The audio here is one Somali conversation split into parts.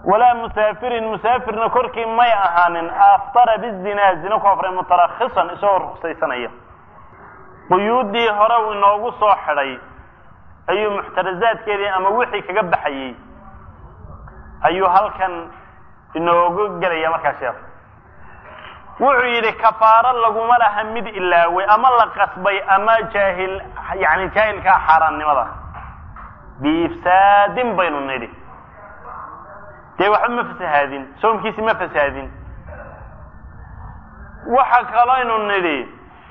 ولا مسافر مسافر نكركي ما يأهان أفطر بالزنا زنا كفر مترخصا إسور خصيصانية قيودي هرو إنه صاحري أي محترزات كذي أما وحي كجب حيي أيو هل كان إنه جري ما كشاف وعيد كفارة لقوم لها مد إلا وأما لقصبي أما جاهل يعني جاهل كحرام نمضى بإفساد بين النادي دي واحد ما فسهادين سوم كيسي ما فسهادين وحق لين النادي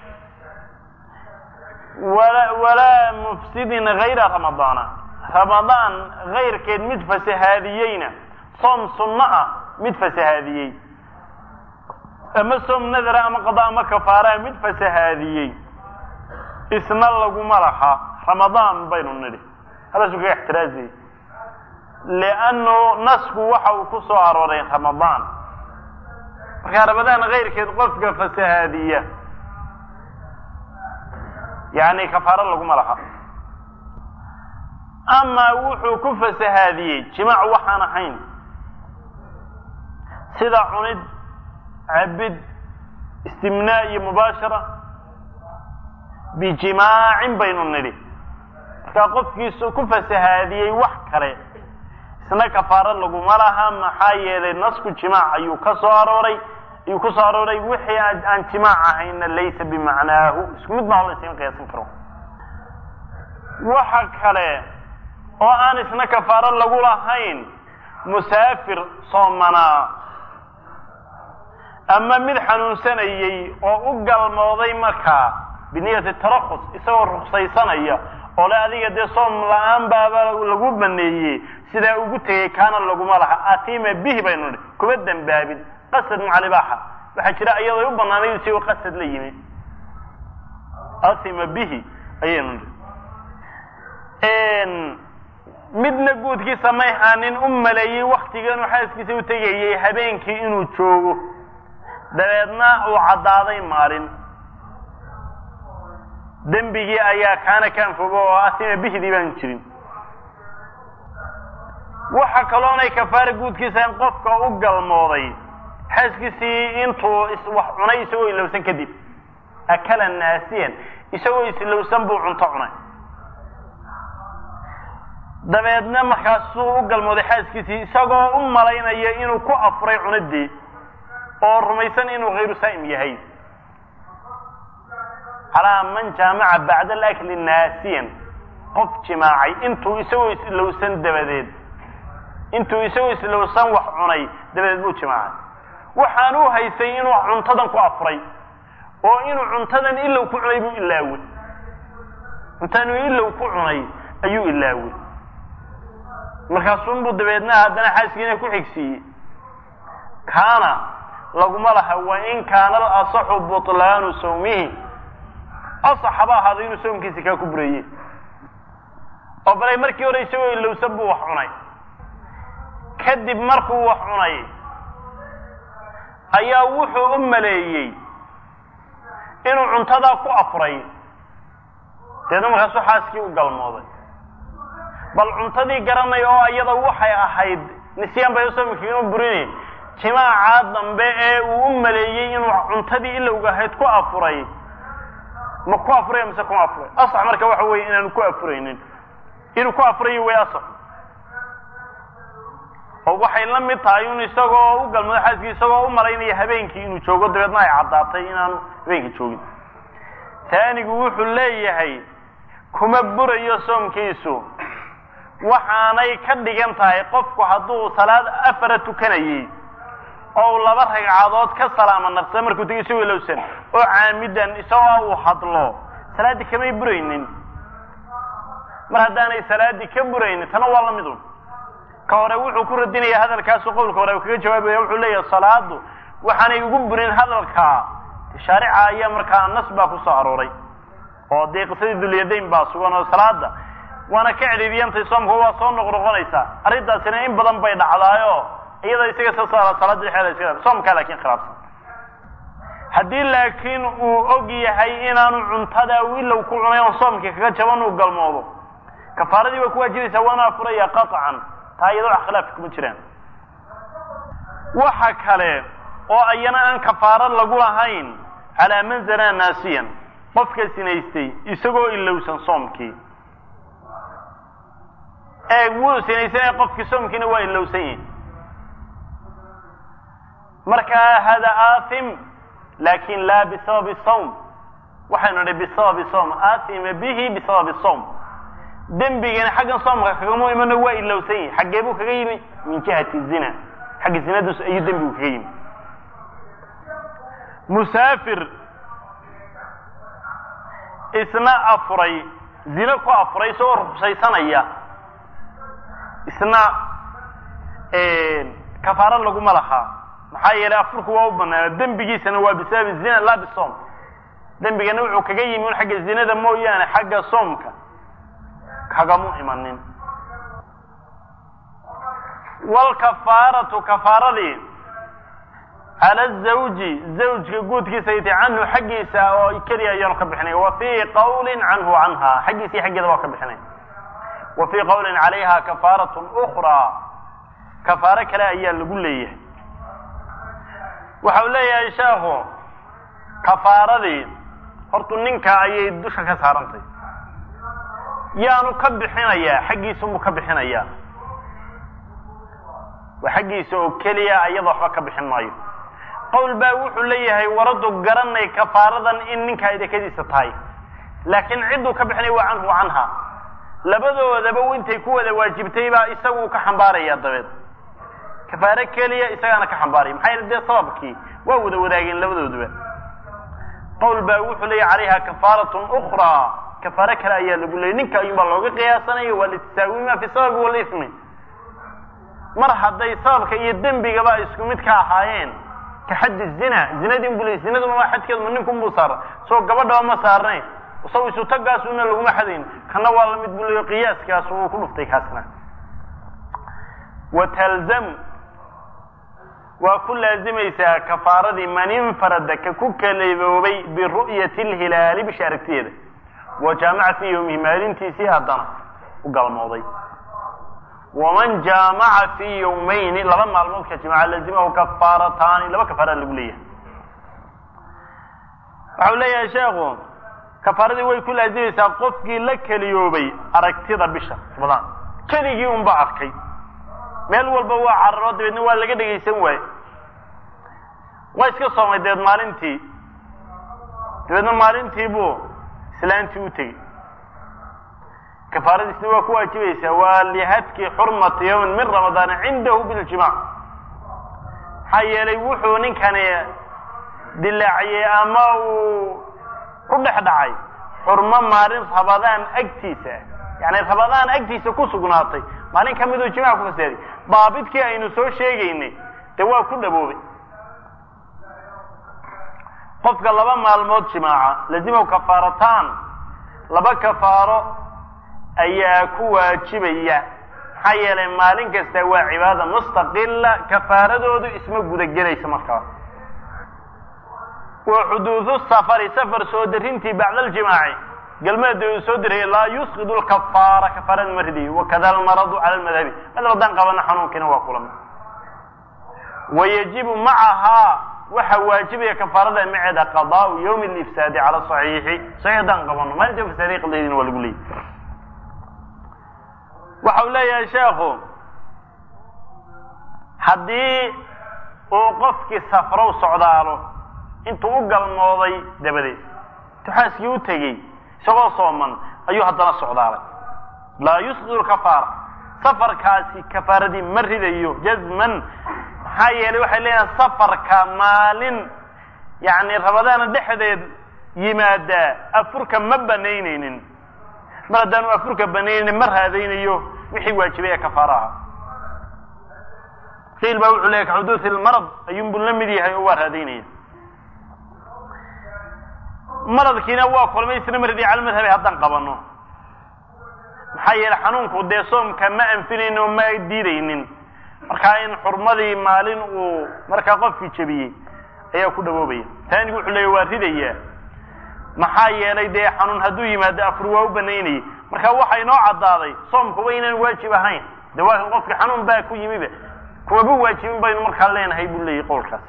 ولا مفسد غير رمضان غير كيد متفسهاديين صوم سنة متفسهاديين أما صوم نذر أما قضاء أما كفارة متفسهاديين اسم الله مرحة رمضان بين النادي هذا شو احترازي لأنه نسخ وحو كسوار ورين رمضان رمضان غير كده قفقة فسهادية يعني كفارة لكم لها أما وحو كفسهادية جماع وحانا حين سيدا عند عبد استمناء مباشرة بجماع بين النبي كقفكيس كفسهادية وحكرة سنة كفارة لكم لها محايا للنسك جماع يكسر وري وحي عن جماعة إن ليس بمعناه اسمه ما الله يسمى قياس كرو وحكرة وأن سنة كفارة لكم مسافر صومنا أما مدحن سنيي وأقل موضي مكة بنية الترخص يسوي الرخصي سنية ولا أذيك دي صوم لآن بابا لقوب منيي سيدا أقوتي كان لقوم لها أتيم به بينوني كبدا بابد قصد مع الإباحة بحكرا أيضا يبنى أن يسيوي قصد ليني أتيم به أيضا midna guudkiisa may haanin maleeyay waqtigan xaaskiisa u tagayay habeenkii inuu joogo dabeedna uu cadaaday maalin dambigii ayaa kan fogo oo asina bixidii baan jirin waxa kaloonay kafaara guudkiisa in qofka u galmooday xaaskiisii intuu wax cunay isagoo ilowsan kadib akala naasiyan isagoo ilowsan buu cunto cunay dabeedna markaasuu u galmooday xaaskiisii isagoo u malaynaya inuu ku afray cunadii oo rumaysan inuu غير saa'im yahay ala man jama'a ba'da al-akl naasiyan qof jimaacay intuu isagoo islowsan dabadeed wax cunay dabadeed buu jimaacay waxaan uu haysay inuu cuntadan ku afray oo inuu cuntadan ilaa ku cunay buu ilaaway intaanu ilaa ku cunay ayuu ilaaway markaasuu dabeedna haddana xaaskiina ku xigsiiyay kaana laguma laha wa in kaana al-asahu butlaanu sawmihi asxaba hada inuu soomkiisa ka kubreeyay oo balay markii hore isagoo ilowsan buu wax cunay kadib markuu wax cunay ayaa wuxuu u maleeyay inuu cuntada ku afray deedna markaasuu xaaskii u galmooday bal cuntadii garanay oo iyada waxay ahayd nisyaan bay soomkii u burinay jimaaca dambe ee uu maleeyay inuu cuntadii ilowga ahayd ku afray ma ku afray mise ku afray asax marka waxa weey inaan ku afraynin inuu ku afray way asax oo waxay la mid tahay inuu isagoo u galmooday xaaskiisa isagoo u malaynaya habeenkii inuu joogo dabeedna ay cadaatay inaan habeenkii joogin taanigu wuxuu leeyahay kuma burayo soomkiisu waxaanay ka dhigan tahay qofku hadduu salaad afar tukanayay oo laba ragcadood ka salaama nafsa markuu tagay soo ilowsan oo caamidan isagoo uu hadlo salaadi kama buraynin mar haddaanay salaadi ka buraynin tan waa la midu ka hore wuxuu ku radinaya hadalkaas oo qowlka hore kaga jawaabaya wuxuu leeyahay salaadu waxaanay ugu burin hadalka shariica ayaa markaa nasba ku soo arooray oo deeqsadii dulyadayn baa sugan oo salaada وانا كعليبيان تصومك هو صون نقرقونيسا أريد أسنة إن بدن بيد عضايو إذا يسيق صلاة الحالة يسيق صومك لكن خلاص حدي لكن أوجي هاي إنا نعنتدا وإلا وكلنا يوم صومك كجوان وقال موضوع كفاردي وكوا جري سوانا فريا قطعا تايدوا خلافكم تشرين waxa kale oo ayana aan kafaaro lagu lahayn calaa man zanaa naasiyan qofka sinaystay isagoo ilowsan soomkii wuu sinaystay qofkii soomkiina waa ilowsan yahay markaa hada aathim laakin laa bisababi sawm waxaynu nidhi bisababi sawm aathima bihi bisababi sawm dembigana xaggan soomka kagama imano waa ilowsan yahay xaggee buu kaga yimi min jihati zina xagga zinadus ayuu dembigu kaga yimi musaafir isna afuray zina ku afuray soo ruqsaysanaya isna kafaaro laguma lahaa maxaa yeelay afurku waa u banaana dembigiisana waa bisababi zina laa bisoom dembigana wuxuu kaga yimi un xagga zinada mooyaane xagga soomka kagamu imanin walkafaaratu kafaaradii cala zawji zawjka guudkiisa ay tahay canhu xaggiisa oo keliya ayaanu ka bixinay wa fii qawlin canhu canha xaggiisa xaggeeda waa ka bixinay wa fii qawlin calayha kafaaratun ukhraa kafaaro kale ayaa lagu leeyahay waxa uu leeyahay sheekhu kafaaradii hortu ninka ayay dusha ka saarantay yaanu ka bixinayaa xaggiisa muu ka bixinayaa waa xaggiisa oo keliya iyada waxba ka bixin maayo qowl baa wuxuu leeyahay waradu garanay kafaaradan in ninka idakadiisa tahay laakiin cidduu ka bixinay waa canhu canha labadoodaba intay ku wada waajibtay baa isagu ka xambaaraya dabeed kafaaro keliya isagaana ka xambaaraya maxaa yeelay dee sababkii waa wada wadaageen labadooduba qowl baa wuxuu leeyahay calayha kafaaratun ukhraa kafaaro kale ayaa lagu leeyay ninka ayuunbaa looga qiyaasanaya waa litisaawima fi sababi walismi mar hadday sababka iyo dembigaba isku mid ka ahaayeen ka xaddi zina zinadii buu zinaduna waa xadkeedu ma ninkun buu saaran soo gabadhaba ma saarnayn isagu isu tagaasuna laguma xadayn kana waa la mid buu leeyahay qiyaaskaas uu ku dhuftay kaasna watalzam waa ku laazimaysaa kafaaradii man infarada ka ku kaleeboobay biru'yati lhilaali bisha aragtiyeeda wa jaamaca fii yawmihi maalintiisii haddana u galmooday waman jaamaca fii yawmayni laba maalmood ka jimaaca lazimahu kafaarataani laba kafaara lagu leeyahay waxau leeyahay sheekhu kafaaradii way ku laazimaysaa qofkii la keliyoobay aragtida bisha ramadaan keligii unba arkay meel walba waa cararo dabeedna waa laga dhegaysan waaye waa iska soomay dabeed maalintii dabeedna maalintii buu islaantii u tegey kafaaradiisna waa ku waajibaysaa waa lihadki xurmati yawmin min ramadaana cindahu biljimaac maxaa yeelay wuxuu ninkani dilaaciyey ama uu ku dhex dhacay xurmo maalin rabadaan agtiisa yani rabadaan agtiisa ku sugnaatay maalin ka miduu jimaac ku faseeday daabidkii aynu soo sheegaynay dee waa ku dhaboobay qofka laba maalmood jimaaca lazimahu kafaarataan laba kafaaro ayaa ku waajibaya maxaa yeelay maalin kasta waa cibaada mustaqila kafaaradoodu isma gudagelaysa markaa wa xuduudu safari safar soo darintii bacda aljimaaci galmeeda uu soo dirayay laa yusqidu lkafaara kafaarada ma ridayo wakada almaradu cala almadhabi madhab haddaan qabana xanuunkiina waa kulama wayajibu macahaa waxa waajibaya kafaarada maceeda qadaau yawmi alifsaadi cala saxiixi saxiix haddaan qabano maalinta fasaadiy qadaydiina waa lagu leeyahy waxa uu leeyahay sheekhu haddii uu qofkii safrow socdaalo intuu u galmooday dabadeed tuxaaskii u tegey isagoo sooman ayuu haddana socdaalay laa yusqidu lkafaara safarkaasi kafaaradii ma ridayo jazman maxaa yeelay waxay leeyahay safarka maalin yani rabadaana dhexdeed yimaadaa afurka ma banaynaynin mar haddaanu afurka banaynaynin ma raadaynayo wixii waajibay ee kafaaraha qiil baa wuxuu leeyahay kaxuduuthi lmarad ayuunbuu la mid yahay oo waa raadaynaya maradkiina waa kulmay isna ma riday cala madhabi haddaan qabano maxaa yeelay xanuunku dee soomka ma anfinaynin oo ma diidaynin markaa in xurmadii maalin uu markaa qofkii jebiyey ayaa ku dhawoobaya taanigu wuxuu leeyahy waa ridayaa maxaa yeelay dee xanuun hadduu yimaado afur waa u banaynayay marka waxaa inoo caddaaday soomkuba inaan waajib ahayn de waa qofki xanuun baa ku yimiba kumaba waajibin baynu markaa leenahay buu leeyahay qowlkaas.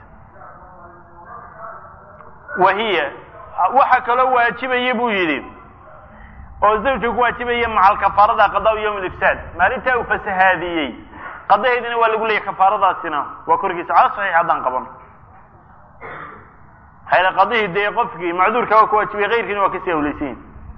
wahiya waxa kaloo waajibaya buu yidhi oo zawjku waajibaya macal kafaarada qadaa yawm al-ifsad maalinta uu fasahaadiyey qadaheedina waa lagu leeyahay kafaaradaasina waa korkiisa cala saxiix haddaan qaban hayla qadihii dee qofkii macduurka waa ku waajibay keyrkiina waa kasii awlaysiin.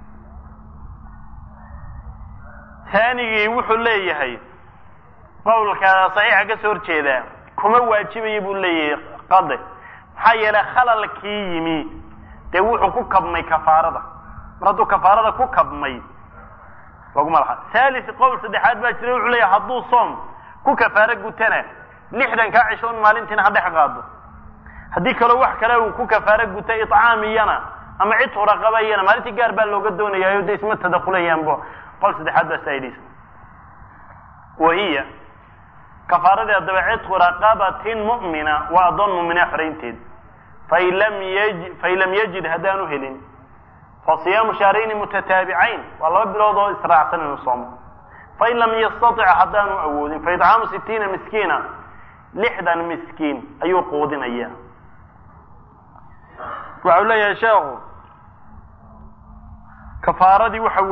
taanigii wuxuu leeyahay qowlka saxiixa ka soo horjeeda kuma waajibaya buu leeyahay qade maxaa yeelay khalalkii yimi dee wuxuu ku kabmay kafaarada mar hadduu kafaarada ku kabmay laguma laha. thalith qowl saddexaad baa jira wuxuu leeyahay hadduu soom ku kafaaro gutana 60 cishoon maalintiina ha dhex qaado haddii kaloo wax kale uu ku kafaaro guta iطcaamiyana ama cid raqabayana maalintii gaar baa looga doonayaa oo de isma tadakulayaanba qowl saddexaad baa saayidis. wahiya kafaarada dabacid raqabatin mu'mina wa adon mu'mina xaraynteed fain lam yajid haddaanu helin fasiyaamu shahrayn mutataabicayn waa 2 bilood oo israacsan inuu soomo. fain lam yastatic haddaanu awoodin faidcaamu 60 miskiina 60 miskiin ayuu quudinaya. waxau leeyahay sheekhu kafaaradii waxau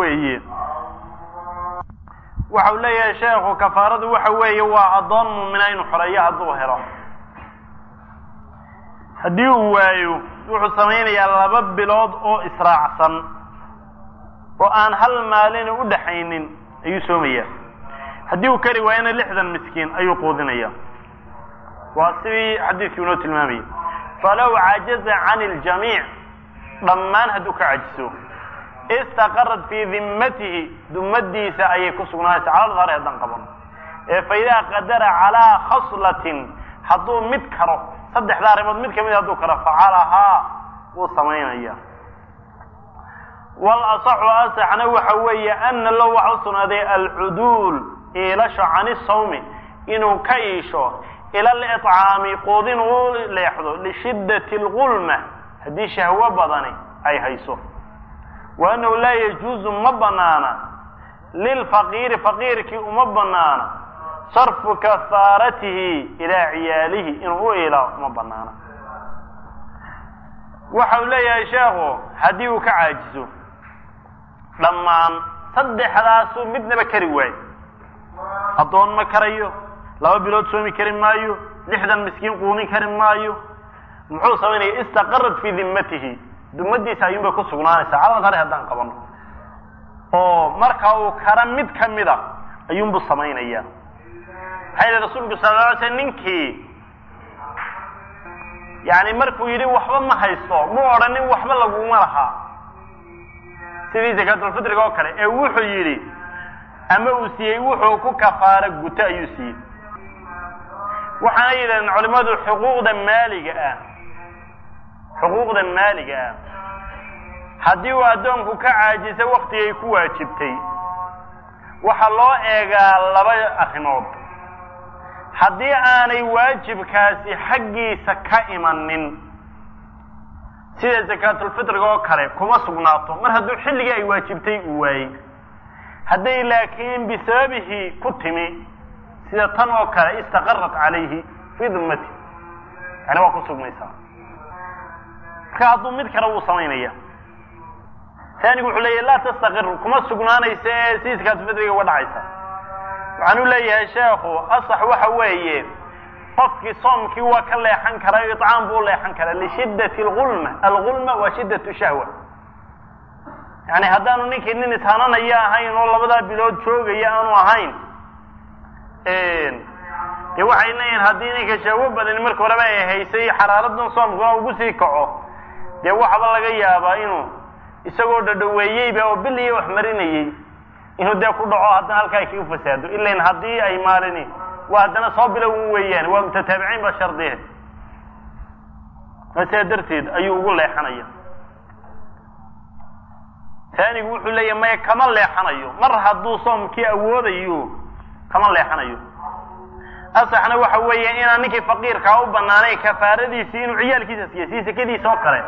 leeyahay sheekhu kafaaradu waxa weeye waa adoon muumina inuu xoreeyo hadduu helo. haddii uu waayo wuxuu samaynayaa 2 bilood oo israacsan oo aan hal maalin u dhaxaynin ayuu soomayaa. haddii uu kari waayana 60 miskiin ayuu quudinaya. waa sidii xadiidkii inoo tilmaamayay. falow cajaza can iljamiic dhammaan hadduu ka cajiso istaqarad fii dimmatihi dumadiisa ayay ku sugnaanaysa calal dhahri haddaan qaban. faidaa qadara calaa khaslatin hadduu mid karo 3 arrimood mid kamid hadduu karo facalahaa wuu samaynaya. walasaxu asaxna waxa weeye ana low waxa u sugnaaday alcuduul iilasho cani sawmi inuu ka iisho ila al-iطcaami quudin uu leexdo lishiddati اlgulma haddii shahwo badani ay hayso. wa annahu laa yajuuzu ma banaana lilfaqiiri faqiirkii uma banaana sarfu kafaaratihi ilaa ciyaalihi inuu u iilaa uma banaana. waxau leeyahay sheekhu haddii uu ka caajiso dhammaan 3daasuu midnaba kari waayo addoon ma karayo 2 bilood soomi kari maayo 60 miskiin quunin kari maayo muxuu samaynaya istaqarad fii dimmatihi dumadiisa ayuunbay ku sugnaanaysaa calal dhahri haddaan qabano oo marka uu kara mid kamida ayuunbuu samaynaya. maxaa yeele rasuulku sala alla alay slam ninkii yani markuu yidhi waxba ma haysto mu odhanin waxba laguma lahaa sidii zakaatulfitriga oo kale ee wuxuu yidhi ama uu siiyey wuxuu ku kafaaro guto ayuu siiyey. waxaana yidhahdeen culimadu xuquuqda maaliga ah haddii uu addoonku ka caajisa waktigay ku waajibtay waxaa loo eegaa 2 arrimood. haddii aanay waajibkaasi xaggiisa ka imanin sida zakaatulfitriga oo kale kuma sugnaato mar hadduu xilligii ay waajibtay uu waayey. hadday laakiin bisababihi ku timi sida tan oo kale istaqarrat calayhi fii dimmati yani waa ku sugnaysaa. marka hadduu mid kale wuu samaynaya. taanigu wuxuu leeyahay laa tastaqir kuma sugnaanaysa ee si zakaatulfitriga uga dhacaysa. waxaanu leeyahay sheekhu asax waxa weeye qofkii soomkii waa ka leexan karaa iطcaam buu leexan karaa lishiddati algulma waa shiddatu shahwa. yani haddaanu ninkii nin ishananaya ahayn oo 2 bilood joogaya aanu ahayn dee waxay leeyihin haddii ninka shahwo badani marka horeba ay haysay xaraaradan soomkuna ugu sii kaco dee waxba laga yaabaa inuu isagoo dhadhaweeyeyba oo biliya wax marinayey inuu dee ku dhaco haddana halkaa ay kaga fasaado ilain haddii ay maalini waa haddana soo bilow weeyaan waa mutataabiciin ba shardihe. sidaa darteed ayuu ugu leexanaya. taanigu wuxuu leeyahay maya kama leexanayo mar hadduu soomkii awoodayo kama leexanayo. asaxna waxa weeye inaan ninkii faqiirkaa u banaanayn kafaaradiisii inuu ciyaalkiisa siiyo sii sakadiisa oo kale.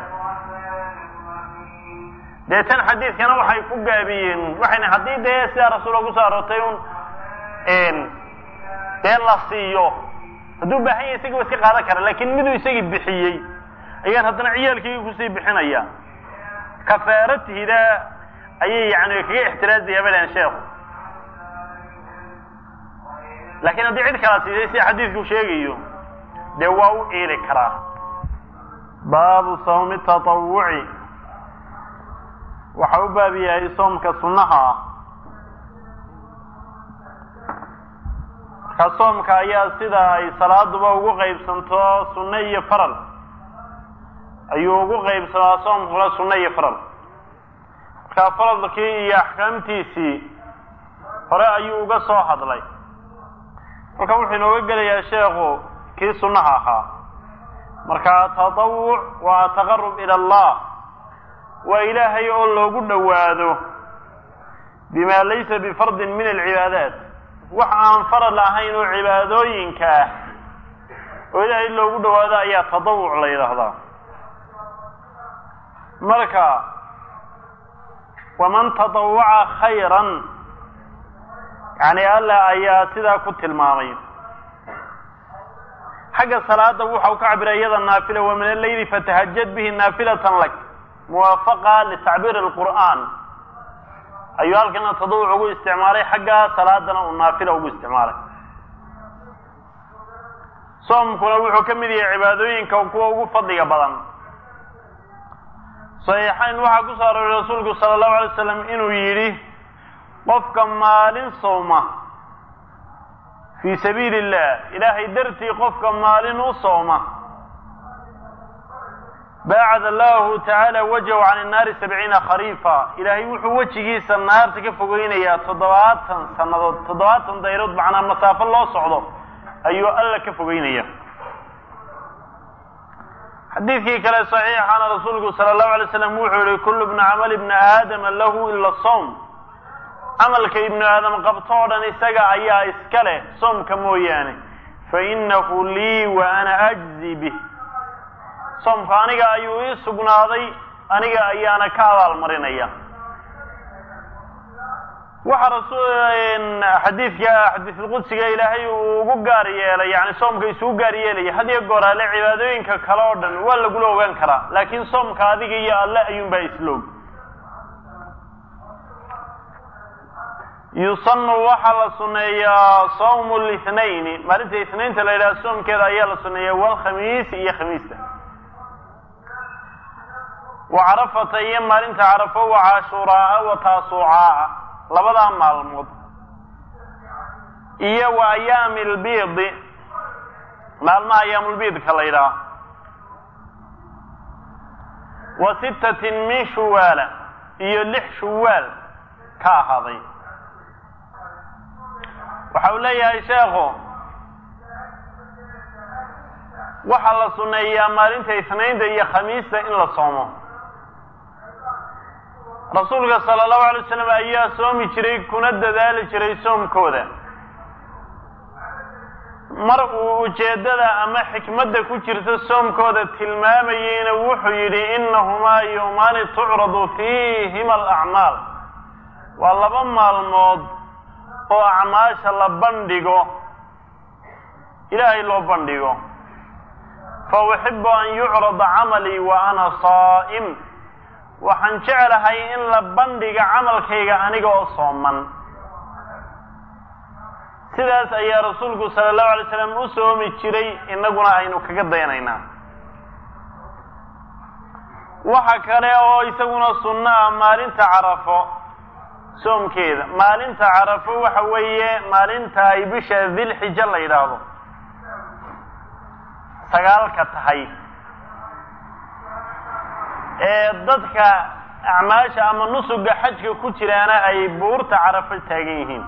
deetan xadiidkana waxay ku gaabiyeen waxayna haddii dee sidaa rasuulka ku soo aroortay un dee la siiyo hadduu baahan yahay isaga iska qaadan kara laakiin miduu isagii bixiyey ayaan haddana ciyaalkayga kusii bixinaya kafaaratiida ayay yani kaga ixtiraazaya balan sheekhu laakiin haddii cid kala siisay sida xadiidku sheegayo dee waa u eeli karaa. baabu sawmi tatawuci waxa u baab yahay soomka sunnaha ah. marka soomka ayaa sida ay salaaduba ugu qaybsanto sunne iyo faral ayuu ugu qaybsamaa soomkuna sunne iyo faral. marka faradkii iyo axkaamtiisii hore ayuu uga soo hadlay. marka wuxuu inooga gelayaa sheekhu kii sunnaha ahaa. marka tatawuc waa taqarrub ila allah, waa ilaahay oo loogu dhowaado bima laysa bifardin min alcibaadaat, wax aan farad ahayn oo cibaadooyinka ah oo ilaahay loogu dhowaado ayaa tatawuc la yidhaahdaa. marka waman tatawwaca khayran yani alla ayaa sidaa ku tilmaamay. xagga salaada waxa uu ka cabiray iyada naafila wa min al-layli fatahajjad bihi naafilatan lak muwaafaqa litacbiir al-qur'an ayuu halkana tatawuc ugu isticmaalay, xagga salaadana uu naafila ugu isticmaalay. soomkuna wuxuu ka mid yahay cibaadooyinka kuwa ugu fadliga badan. saxiixayn waxaa ku soo arooray rasuulku sala allahu alay wasalam inuu yidhi qofka maalin sooma fii sabiili illah, ilaahay dartii qofka maalin u sooma, baacada allahu tacaala wajhahu can innaari 70 khariifa, ilaahay wuxuu wejigiisa naarta ka fogeynayaa 70 sannadood, 70 dayrood macnaa masaafo loo socdo ayuu alla ka fogeynaya. xadiidkii kale saxiixana rasuulku sala allahu alay wasalam wuxuu yihi kullu bni camali bni aadama lahu ila sawm, camalka ibnu aadam qabto oo dhan isaga ayaa iska leh soomka mooyaane, fa innahu lii wa ana ajzi bih, soomka aniga ayuu ii sugnaaday, aniga ayaana ka abaalmarinaya. waxa xadiidka xadiisulqudsiga ilaahay uu ugu gaar yeelay, yani soomka isugu gaar yeelaya had iyo goor alle cibaadooyinka kale oo dhan waa lagula ogaan karaa, laakiin soomka adiga iyo alle ayuunbaa isloog. yusanu waxaa la suneeyaa sawmu lithnayn, maalinta isnaynta la yidhaha soomkeeda ayaa la suneeyaa, walkhamiis iyo khamiista, wa carafata iyo maalinta carafo, wa cashuuraa wa taasuucaa labadaa maalmood, iyo wa ayaami albiidi maalmaha ayaamulbiidka la yidhaha, wa 6 min shuwaala iyo 6 shuwaal ka ahaaday. waxa uu leeyahay sheekhu waxaa la suneeyaa maalinta isnaynta iyo khamiista in la soomo. rasuulka sala allahu alay wasalam ayaa soomi jiray kuna dadaali jiray soomkooda. mar uu ujeeddada ama xikmadda ku jirta soomkooda tilmaamayeyna wuxuu yidhi innahumaa yawmaani tucradu fiihima alacmaal, waa 2 maalmood oo acmaasha la bandhigo, ilaahay loo bandhigo. fa uxibu an yucrada camalii wa ana saa'im, waxaan jeclahay in la bandhiga camalkayga aniga oo sooman. sidaas ayaa rasuulku sala allahu alay slam u soomi jiray, innaguna aynu kaga dayanaynaa. waxa kale oo isaguna sunno ah maalinta carafo soomkeeda. maalinta carafo waxa weeye maalinta ay bisha dilxija la yidhaahdo 9 tahay, ee dadka acmaasha ama nusuga xajka ku jiraana ay buurta carafo taagan yihiin.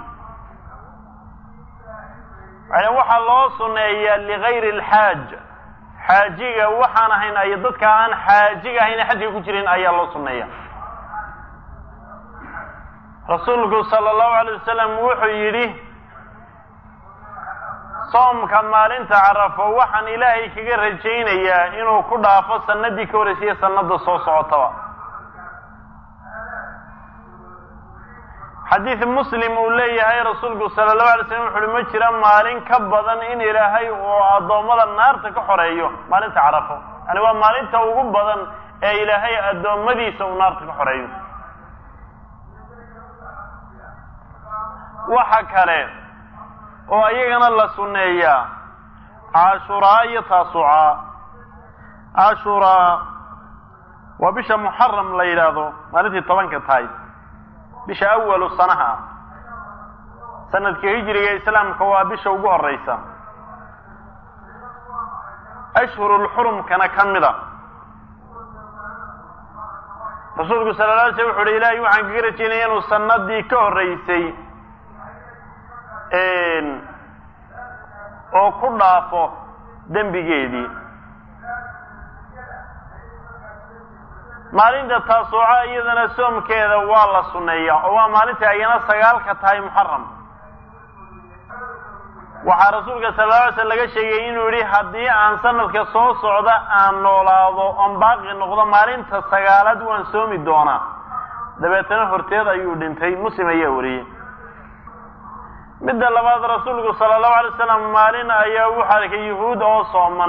waxaa loo suneeyaa ligayri alxaaj, xaajiga waxaan ahayn ay dadka aan xaajiga ahayn xajka ku jirin ayaa loo suneeya. rasuulku sala allahu alay wasalam wuxuu yidhi soomka maalinta carafo waxaan ilaahay kaga rajaynayaa inuu ku dhaafo sanadii ka horreysay sanada soo socotaba. xadiid muslim uu leeyahay rasuulku sala allahu alay slam wuxu uhi ma jira maalin ka badan in ilaahay uu addoommada naarta ka xoreeyo maalinta carafo yani waa maalinta ugu badan ee ilaahay addoommadiisa uu naarta ka xoreeyo. waxa kale oo iyagana la sunneeyaa cashuraa iyo taasucaa. cashuraa waa bisha muxaram la yidhaahdo maalintii 10ka tahay bisha awalu sanaha sanadka hijriga islaamka waa bisha ugu horeysa ashhurul xurumkana ka mida. rasuulku sala alla alay slam wuxu uhi ilaahay waxaan kaga rajaynaya inuu sanadii ka horreysay oo ku dhaafo dembigeedii. maalinta taasuuca iyadana soomkeeda waa la sunneeyaa oo waa maalinta ayana 9ka tahay muxaram. waxaa rasuulka sala alla alay slam laga sheegay inuu yidhi haddii aan sanadka soo socda aan noolaado oon baaqi noqdo maalinta 9aad waan soomi doonaa. dabeetana horteed ayuu dhintay. muslim ayaa wariyey. midda labaad rasuulku sala allahu alay wasalam maalin ayaa wuxuu arkay yuhuud oo sooman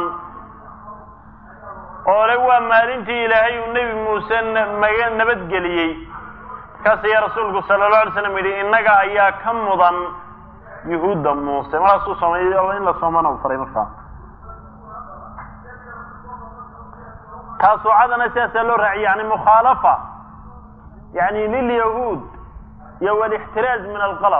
oo le waa maalintii ilaahay uu nebi muuse nabadgeliyey. markaas ayaa rasuulku sala allahu alay slam yidhi innaga ayaa ka mudan yuhuudda muuse. markaasuu soomay in la soomana u faray. markaa taasuucadana sidaasaa loo raaciyay yani mukhaalafa yani lilyahuud iyo walixtiraaz min alqalad.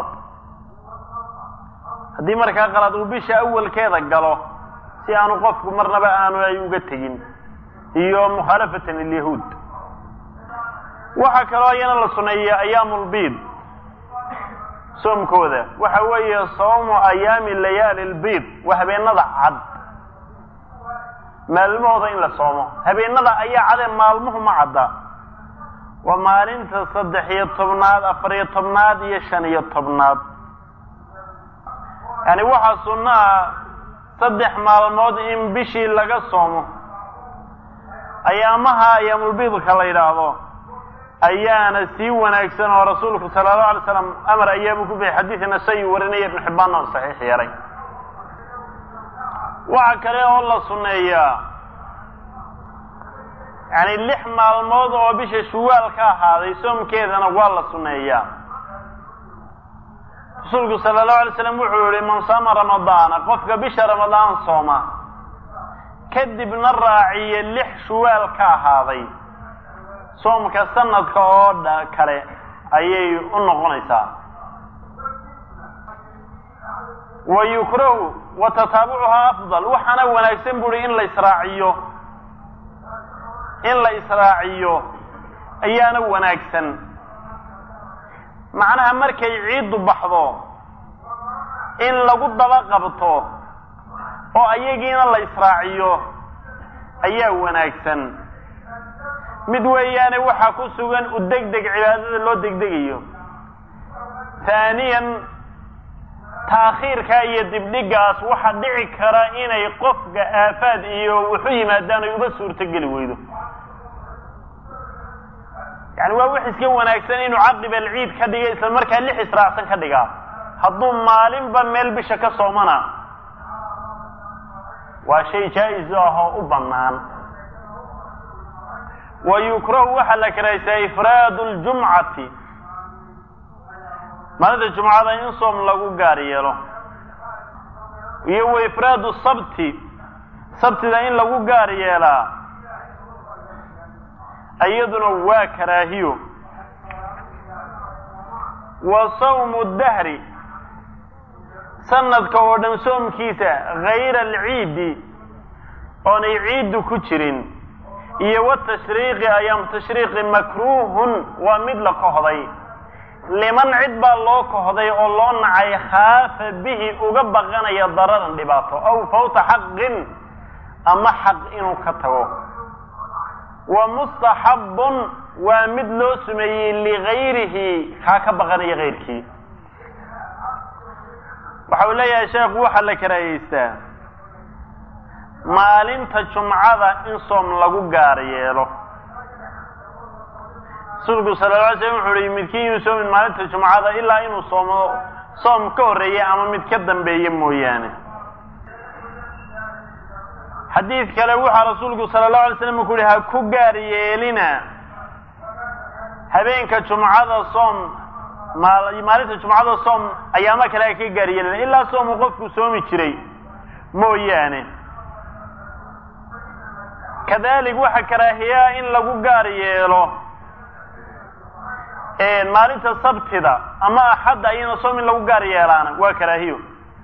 haddii markaa qalad uu bisha awalkeeda galo si aanu qofku marnaba aanu ay uga tegin iyo mukhaalafatan lilyahuud. waxaa kaloo ayana la sunneeya ayaamulbiid soomkooda. waxa weeye sawmu ayaami layaali lbiid waa habeenada cad maalmahooda in la soomo. habeenada ayaa cadee maalmuhu ma cadda. waa maalinta 13aad 14aad iyo 15aad. yani waxaa sunno ah 3 maalmood in bishii laga soomo. ayaamaha ayaamulbiidka la yidhaahdo ayaana sii wanaagsan oo rasuulku sala allahu alay slam amar ayaabuu ku bixiyay. xadiid nasai warinaya ibnu xibbaanna oo saxiix yeelay. waxa kale oo la sunneeyaa yani 6 maalmood oo bisha shuwaal ka ahaaday soomkeedana waa la sunneeyaa. rasuulku sala allahu alay slam wuxuu yihi man saama ramadaana qofka bisha ramadaan sooma kadibna raaciye 6 shuwaal ka ahaaday soomka sanadka oo kale ayay u noqonaysaa. wa yukrahu wa tataabucuhaa afdal. waxaana wanaagsan buuri in la israaciyo ayaana wanaagsan. macnaha markay ciiddu baxdo in lagu daba qabto oo ayagiina la israaciyo ayaa wanaagsan. mid weeyaane waxaa ku sugan u degdeg cibaadada loo degdegayo. taaniyan taakhiirka iyo dibdhigaas waxa dhici kara inay qofka aafaad iyo wuxu yimaadaan ay uga suurtogeli weydo. yani waa wax iska wanaagsan inuu caqib alciid ka dhiga isla markaa 6 israacsan ka dhigaa. hadduu maalinba meel bisha ka soomana waa shay jaa-is ah oo u bannaan. wa yukrahu waxaa la karaysaa ifraadu ljumcati maalinta jumcada in soom lagu gaar yeelo. iyo wa ifraadu sabtida in lagu gaar yeelaa iyaduna waa karaahiyo. wa sawmu dahri sanadka oo dhan soomkiisa hayra alciidi oonay ciiddu ku jirin. iyo watashriiqi ayaam tashriiqi makruuhun waa mid la kohday. liman cid baa loo kohday oo loo nacay khaafa bihi uga baqanaya dararan dhibaato aw fawta xaqin ama xaq inuu ka tago. wa mustaxabun waa mid loo sumeeyey ligayrihi kaa ka baqanaya kayrkii. waxa uu leeyahay sheekhu waxaa la karaayeystaa maalinta jumcada in soom lagu gaar yeelo. rasuulku sala alla alay slam wuxuu yihi midkiin inuu soomin maalinta jumcada ilaa inuu soomo soom ka horreeya ama mid ka dambeeya mooyaane. xadiid kale waxaa rasuulku sala allahu alay slam ku yihi ha ku gaar yeelina habeenka jumcada soom maalinta jumcada soom ayaamo kale ha ka gaar yeelina ilaa soomuu qofku soomi jiray mooyaane. kadalik waxa karaahiyaa in lagu gaar yeelo maalinta sabtida ama axadda ayana soom in lagu gaar yeelaana waa karaahiyo.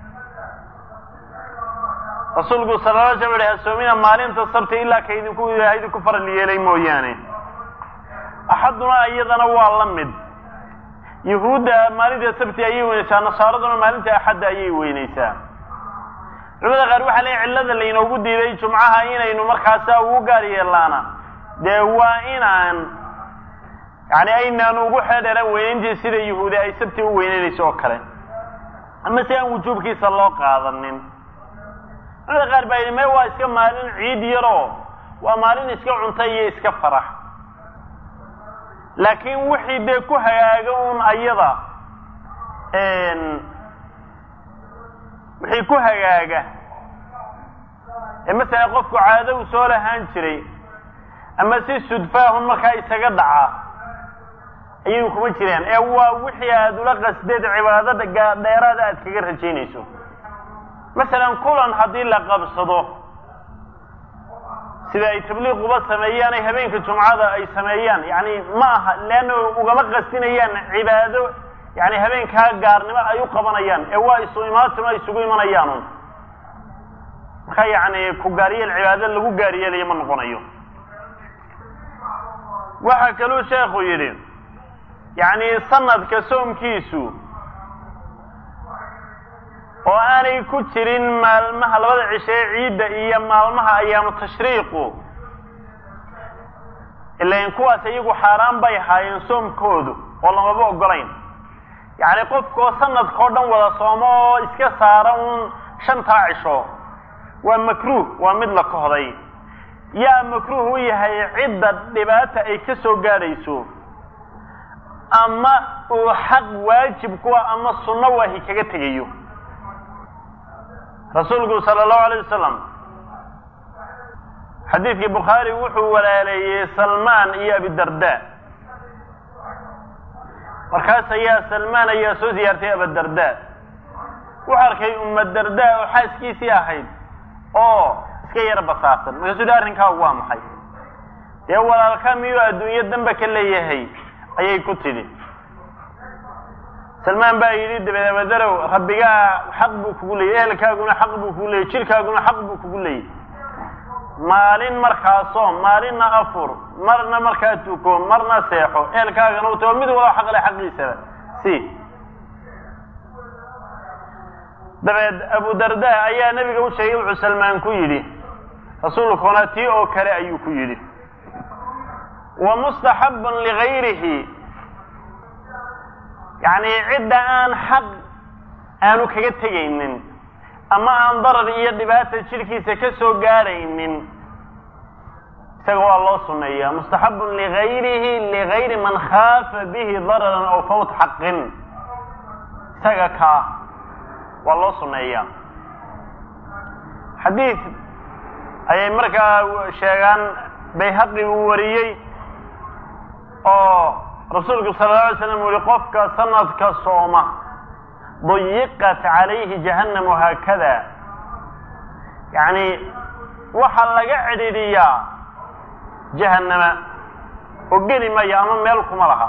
rasuulku sala alla alay slam wuxu ha soomina maalinta sabti ilaa ka idinku faral yeelay mooyaane. axadduna iyadana waa la mid, yahuudda maalinta sabti ayay weynaysaa, nasaaraduna maalinta axadda ayay weynaysaa. culamada qaar waxaa leeyahy cillada laynoogu diiday jumcaha inaynu markaasa ugu gaar yeelaana dee waa inaan yani aynaan ugu xeedheeran weynayntii sida yahuudi ay sabti u weynaynayso oo kale, ama si aan wujuubkiisa loo qaadanin. culamada qaar baa yidhi me waa iska maalin ciid yaroo waa maalin iska cunta iyo iska farax, laakiin wixii dee ku hagaaga un ayada wixii ku hagaaga masalan qofku caado u soo lahaan jiray ama si sudfaahun markaa isaga dhaca ayaynu kuma jiraan, ee waa wixii aada ula qasdeed cibaadada dheeraada aad kaga rajaynayso. masalan kulan haddii la qabsado sida ay tabliiquba sameeyaan ay habeenka jumcada ay sameeyaan, yani ma aha leanna ugama qasdinayaan cibaado yani habeenkaa gaarnimo ay u qabanayaan, ee waa isu imaatin ay isugu imanayaanun. marka yani ku gaariyeel cibaado lagu gaariyeelayo ma noqonayo. waxaa kaluu sheekhu yidhi yani sanadka soomkiisu oo aanay ku jirin maalmaha labada cishe ciidda iyo maalmaha ayaamu tashriiqu, ilaan kuwaas iyagu xaaraan bay ahaayeen soomkoodu oo lamaba ogolayn. yani qofkoo sanadkao dhan wada soomo oo iska saara un 5 cisho waa makruuh, waa mid la kohday. yaa makruuh u yahay cidda dhibaata ay ka soo gaadhayso ama uu xaq waajib kuwa ama sunno waahi kaga tegayo. rasuulku sala allahu alayh wasalam xadiidkii bukhaari wuxuu walaaleeyey salmaan iyo abidarda. markaas ayaa salmaan ayaa soo ziyaartay abidarda, wuxuu arkay umma darda oo xaaskiisii ahayd oo iska yara basaarsan. markaasuu yidhi arrinkaagu waa maxay? dee walaalka miyuu adduunyo damba ka leeyahay ayay ku tidhi. salmaan baa yidhi dabeed abadarow rabbigaa xaq buu kugu leeyay, ehelkaaguna xaq buu kugu leeyay, jirkaaguna xaq buu kugu leeyay. maalin markaa soom, maalinna afur, marna markaa tuko, marna seexo, ehelkaagana u tago, mid wada xaq leh xaqiisaba si. dabeed abu darda ayaa nabiga u sheegay wuxuu salmaan ku yidhi, rasuulkuna tii oo kale ayuu ku yidhi. wa mustaxabun ligayrihi, yani cidda aan xaq aanu kaga tegaynin ama aan darar iyo dhibaata jirkiisa ka soo gaadhaynin, isaga waa loo sunneeyaa. mustaxabun ligayrihi ligayri man khaafa bihi dararan aw fawt xaqin, isaga kaa waa loo sunneeyaa. xadiid ayay markaa sheegaan bayhaqi uu wariyey oo rasuulku sala alla alay slam uu yihi qofka sanadka sooma dayiqat calayhi jahannamu haakada, yani waxaa laga cidhiidhiyaa jahannama oo geli maya ama meel kuma laha.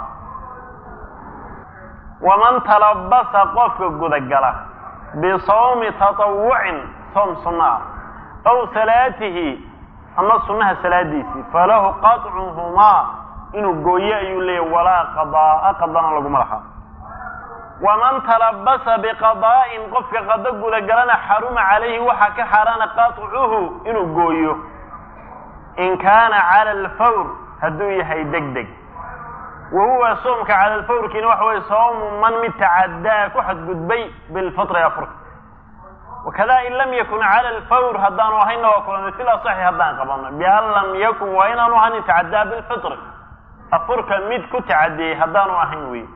waman talabasa qofka gudagala bisawmi tatawucin soom sunnaah aw salaatihi ama sunnaha salaadiisii falahu qaطcuhumaa, inuu gooyo ayuu leeyahy, walaa qadaa'a qadana laguma laha. waman talabasa biqadaa'in qofka qado gudagalana xaruma calayhi waxaa ka xaaraana qaطcuhu inuu gooyo, in kaana cala alfawr hadduu yahay deg deg. wa huwa soomka cala alfawrkiina waxa weye sawmu man mid tacaddaa ku xadgudbay bilfitri afurka. wakada in lam yakun cala alfawr haddaanu ahayna waa kulanay fil asaxi haddaan qabano bian lam yakun waa inaanu ahanin tacaddaa bilfitri afurka mid ku tacadiyey haddaanu ahayn wey.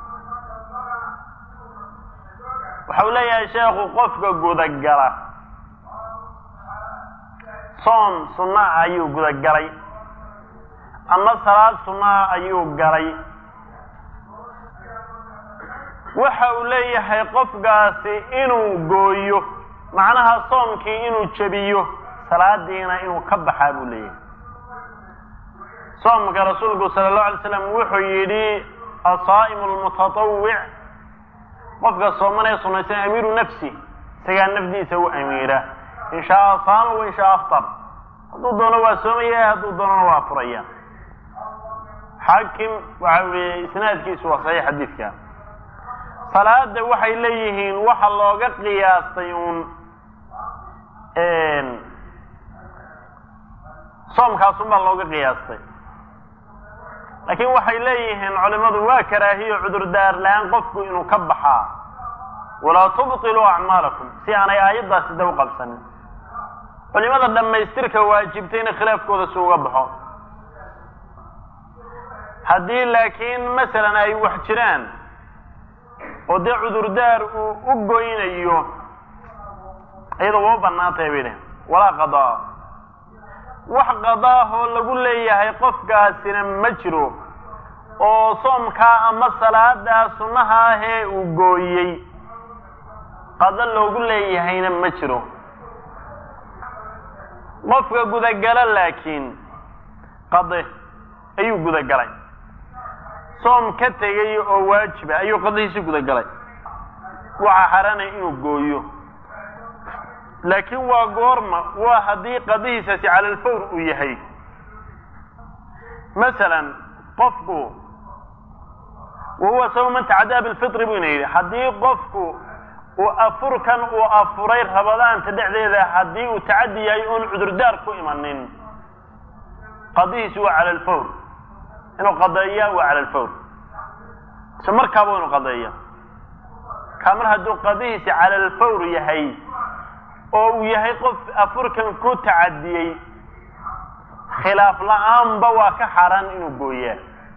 waxa uu leeyahay sheekhu qofka gudagala soom sunna ayuu gudagalay ama salaad sunna ayuu galay, waxa uu leeyahay qofkaasi inuu gooyo macnaha soomkii inuu jabiyo salaadiina inuu ka baxaa buu leeyahay. soomka rasuulku sallallahu alayhi wasallam wuxuu yidhi asaa'imu almutatawwic qofka soomanaya sunnaysan amiiru nafsi isagaa nafdiisa u amiira in shaa saama wa in shaa aftar, hadduu doono waa soomaya hadduu doonona waa furaya. xaakim waxa uu isnaadkiisu waa saxiix xadiidka. salaada waxay leeyihiin waxa looga qiyaastay soomkaas baa looga qiyaastay, laakiin waxay leeyihiin culimadu waa karaahiyo cudurdaar la-aan qofku inuu ka baxaa walaa tubtiluu acmaalakum si aanay aayaddaasi daw qabsanin. culimada dhammaystirka waajibtayna khilaafkooda si uga baxo. haddii laakiin masalan ay wax jiraan oo dee cudurdaar uu u goynayo iyadoo waa banaantay bay dhaheen walaa qadaa, wax qadaahoo lagu leeyahay qofkaasina ma jiro oo soomkaa ama salaadaa sunnaha ahee uu gooyey qada loogu leeyahayna ma jiro. qofka gudagala laakiin qade ayuu gudagalay, soom ka tegay oo waajiba ayuu qadihiisi gudagalay, waxaa xaaraanay inuu gooyo. laakiin waa goorma? waa haddii qadihiisaasi cala alfawr uu yahay. masalan qofku wahuwa saw man tacaddaa bilfitri buu ina yidhi, haddii qofku uu afurkan uu afuray rabadaanta dhexdeeda haddii uu tacaddi yahay oon cudurdaar ku imanin, qadihiisi waa cala alfawr, inuu qadeeya waa cala alfawr, se markaaba inuu qadeeya. kaa mar hadduu qadihiisi cala alfawr yahay oo uu yahay qof afurkan ku tacadiyey, khilaaf la-aanba waa ka xaaraan inuu gooyaa.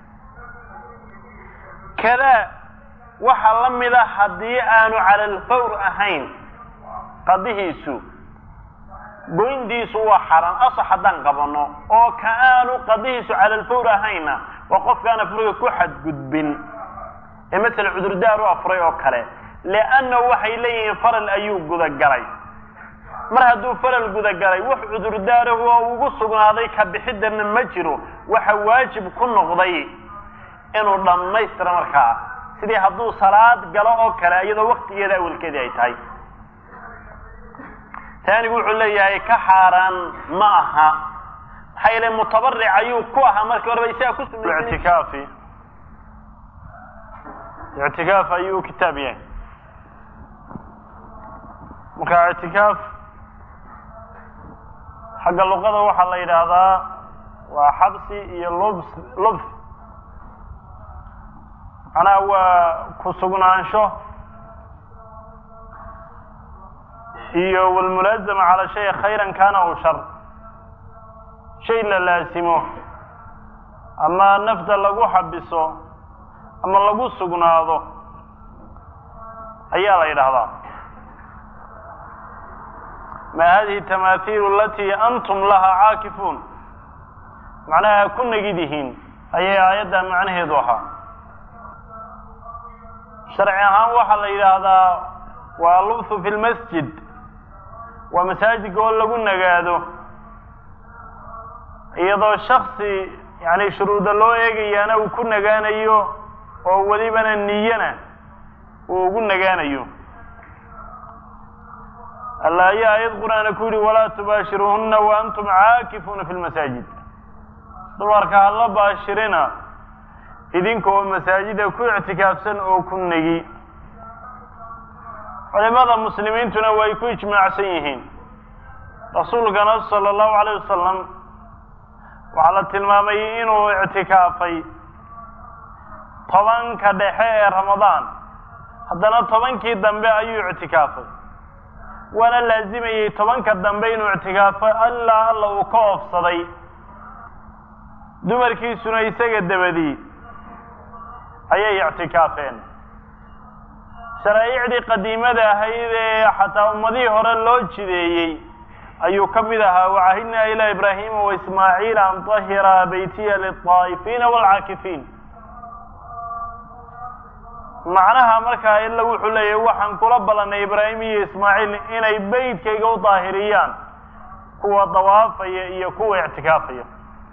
kadaa waxaa la mida haddii aanu cala alfawr ahayn qadihiisu, goyntiisu waa xaaraan asax haddaan qabano, oo ka aanu qadihiisu cala alfawr ahayna waa qofkaan afurka ku xadgudbin ee masala cudurdaar u afuray oo kale, liannahu waxay leeyihiin faral ayuu gudagalay. mar hadduu faral gudagalay wax cudurdaarahu oo ugu sugnaaday ka bixidana ma jiro, waxa waajib ku noqday inuu dhammaystira markaa, sidii hadduu salaad galo oo kale iyadoo waktigeeda awalkeedii ay tahay. taanigu wuxuu leeyahay ka xaaraan ma aha, maxaa yeelay mutabaric ayuu ku ahaa markii horeba isaga ku sumeeyey. ictikaaf ayuu kitaab yahay. marka ictikaaf xagga luqada waxaa la yidhaahdaa waa xabsi iyo lubs, macnaha waa ku sugnaansho iyo walmulaazama cala shay khayran kana aw shar, shay la laasimo ama nafta lagu xabiso ama lagu sugnaado ayaa la yidhaahdaa. ma hadihi tamaathiil alatii antum laha caakifuun, macnaha ku negidihiin ayay aayadda macnaheedu ahaa. sharci ahaan waxaa la yidhaahdaa waa lubthu fi lmasjid, waa masaajidka oo lagu nagaado iyadoo shaksi yani shuruuda loo eegayaana uu ku nagaanayo oo welibana niyana uu ugu nagaanayo. alla ayaa aayad qur-aana ku yidhi walaa tubaashiruuhunna wa antum caakifuuna fi lmasaajid, dumarka hala baashirina idinka oo masaajida ku ictikaafsan oo ku negi. culimada muslimiintuna way ku ijmaacsan yihiin. rasuulkana sala allahu alayh wasalam waxaa la tilmaamay inuu ictikaafay 10ka dhexe ee ramadaan, haddana 10kii dambe ayuu ictikaafay, waana laazimayey 10ka dambe inuu ictikaafo ilaa alla uu ka oofsaday. dumarkiisuna isaga dabadii ayay ictikaafeen. sharaa'icdii qadiimada ahayd ee xataa ummadihii hore loo jideeyey ayuu ka mid ahaa wacahidnaa ilaa ibraahiima waismaaciila an طahira beytiya lilطaa'ifiina waalcaakifiin. macnaha markaa ila wuxuu leeyahay waxaan kula ballanay ibraahim iyo ismaaciil inay beytkayga u daahiriyaan kuwa dawaafaya iyo kuwa ictikaafaya.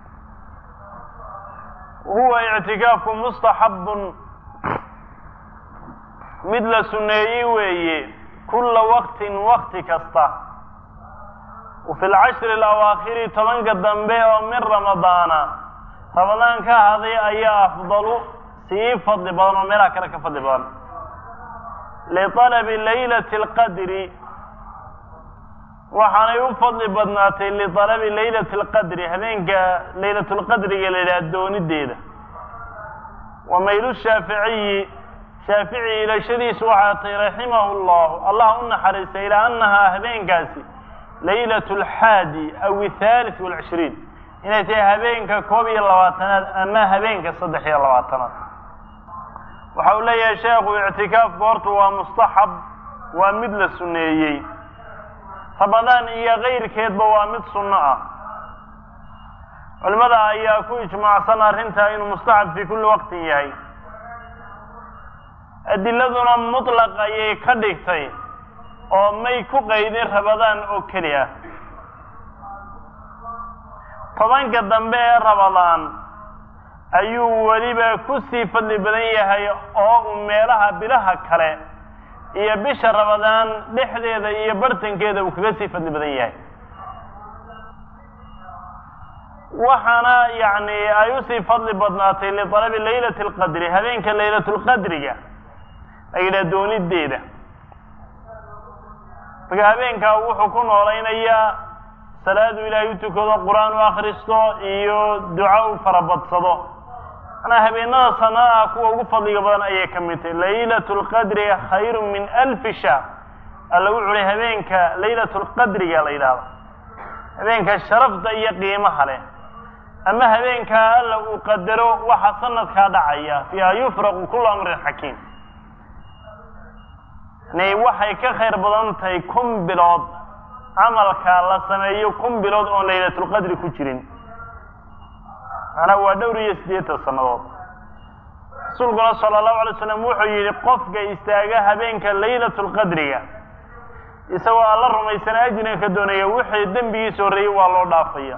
huwa ictikaafku mustaxabun mid la sunneeyey weeye kulla waqtin waqti kasta وفي العشر الأواخر tobanka dambe oo min ramadaana ramadaan ka ahaday ayaa afdalu sii fadli badan oo meelaha kale ka fadli badan liطalabi laylati اlqadri waxaanay u fadli badnaatay liطalabi laylati اlqadri habeenka laylat اlqadriga la yidhaha doonideeda wamaylu shaaficiyi shaafici ilashadiisu waxaa tay raximahu llah allah u naxariistay ilaa annahaa habeenkaasi laylaة اlxaadi aw الثالث والعشhriin inay tahay habeenka 21aad ama habeenka 23aad. waxa uu leeyahay sheekhu ictikaafku horta waa mustaxab waa mid la suneeyey ramadaan iyo kayrkeedba waa mid sunno ah. culimada ayaa ku ijmaacsan arrintaa inuu mustaxab fii kulli waqtin yahay. adiladuna muطlaq ayay ka dhigtay oo may ku qaydin ramadaan oo keli ah. tobanka dambe ee ramadaan ayuu weliba ku sii fadli badan yahay oo uu meelaha bilaha kale iyo bisha ramadaan dhexdeeda iyo bartankeeda uu kaga sii fadli badan yahay. waxaana yacni ay usii fadli badnaatay liطalabi laylati اlqadri habeenka laylat اlqadriga la yidhaha doonideeda. marka habeenkaa wuxuu ku noolaynayaa salaadu ilaahay u tukado qur-aan u akhristo iyo duca u farabadsado. manaa habeenada sanaa kuwa ugu fadliga badan ayay ka mid tahay. laylat اlqadri khayru min alfi shahr alla wuxuu ley habeenka laylat اlqadriga la yidhahdo habeenka sharafta iyo qiimaha leh ama habeenkaa alla uu qadaro waxa sanadkaa dhacaya fiiha yufraqu kullu amrin xakiim. waxay ka khayr badan tahay 1000 bilood camalka la sameeyo 1000 bilood oon laylatulqadri ku jirin. manaa waa dhowr iyo 8 sannadood. rasuulkuna sala allahu alay wasalam wuxuu yidhi qofka istaaga habeenka laylatulqadriga isagoo alla rumaysana ajriga ka doonaya wixii dembigiisa horreeyey waa loo dhaafaya.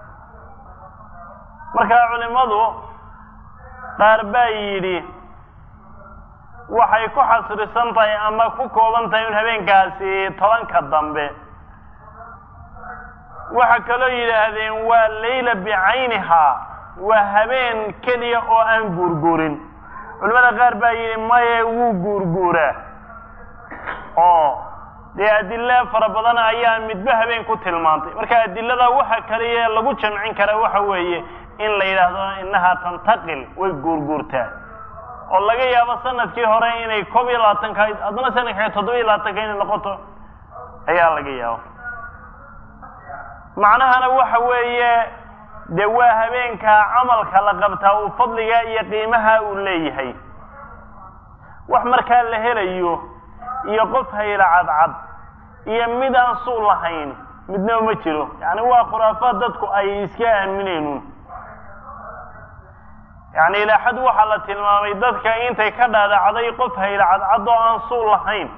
markaa culimadu qaar baa yidhi waxay ku xasrisan tahay ama ku kooban tahay in habeenkaasi 10ka dambe. waxa kaloo yidhaahdeen waa layla bicaynihaa waa habeen keliya oo aan guurguurin. culimada qaar baa yidhi maye wuu guurguuraa oo dee adilla fara badan ayaa midba habeen ku tilmaantay. marka adilada waxa kaliya lagu jamcin karaa waxa weeye in la yidhaahdo innahaa tantaqil way guurguurtaa oo laga yaabo sanadkii hore inay 21 ka adna sanadkii 27 ka inay noqoto ayaa laga yaabo. macnahana waxa weeye de waa habeenka camalka la qabtaa uu fadliga iyo qiimaha uu leeyahay. wax markaa la helayo iyo qof hayla cadcad iyo mid aan suul lahayn midna ma jiro. yani waa khuraafaad dadku ay iska aamineen. يعني إلى حد وحلا تلمامي ذاتك أنت كذا عضي قف هيل عضو أنصول لحين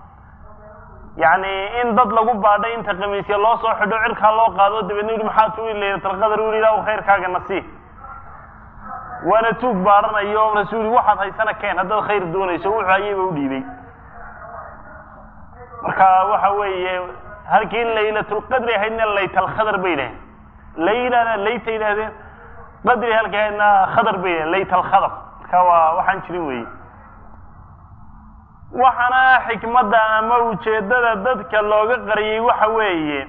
يعني إن ضد لقوا بعدين أنت قميص الله صح دو عرك الله قادو دبني محاسوي اللي ترقدر ولي لا وخير كاجا نصيه وأنا توك بارنا يوم رسول واحد هاي سنة كان هذا الخير دون يسوي عيب وديبي مركا وحوي هالكين ليلة القدر هين الليلة الخضر بينه ليلة هذه بدري هالكينا خضر بيه ليت الخضر كوا وحن شريوي وحنا حكمة أما وجدنا ضدك اللوجة قريب وحوي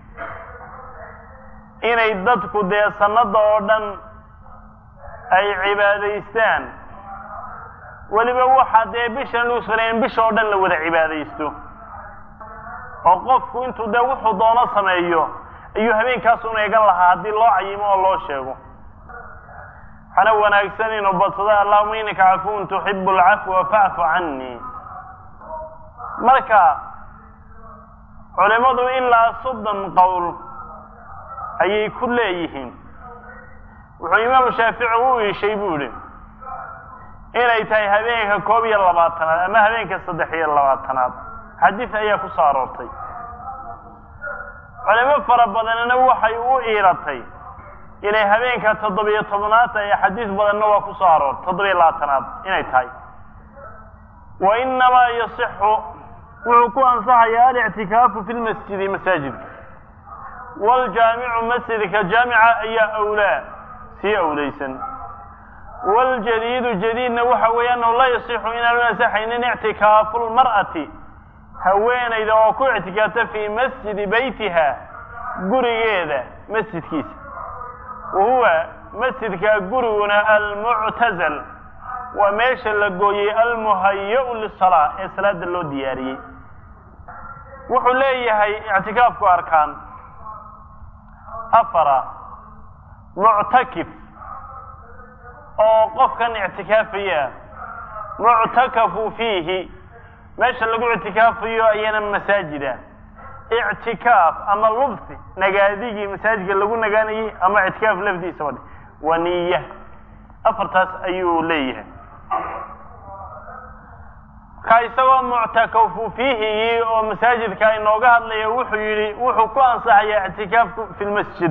إن يضدك ده سند أردن أي عباديستان واللي بوحد بيشن لوسرين بيش أردن لو ده عباديستو وقف كنتو ده وحضانا سمايو أيها مين كاسون يقال لها هذه الله عيمه الله شيخه waxaana wanaagsan inuu badsada allahuma innaka cafuun tuxibu alcafwa facfu canii. marka culimadu ilaa 30 qowl ayay ku leeyihiin. wuxuu imaamu shaafici u iishay buu yihi inay tahay habeenka 21 ama habeenka 23 xadiis ayaa ku soo aroortay. culimo fara badanna waxay u iiratay inay habeenka 17aad ay xadiis badanna waa ku soo aroortay 27aad inay tahay. wa inma yasihhu wuxuu ku ansaxayaa al-i'tikaafu fi al-masjid masaajidka wal jaami'u masjidka jaami'a ayaa awlaa si awlaysan. wal jadiid jadiidna waxa weeyaan la yasihhu in al-masaxin i'tikaafu al-mar'ati haweenayda oo ku i'tikaafta fi masjid baytiha gurigeeda masjidkiisa. وهو مسجد كغرينا المعتزل وماشى لغوي المهيئ للصلاه الصلاه لو دياري. wuxuu leeyahay i'tikaafku arkaan afara mu'takif oo qofkan i'tikaafaya mu'takafu fihi meesha lagu i'tikaafayo ayana masaajida i'tikaaf ama lubsi nagaadigi masaajidka lagu nagaanayay ama i'tikaaf lafdiisa wadi wa niyya afartaas ayuu leeyahay. kaysoo mu'takafu fihi oo masaajidka inooga hadlaya wuxuu yiri wuxuu ku ansaxaya i'tikaafku fil masjid.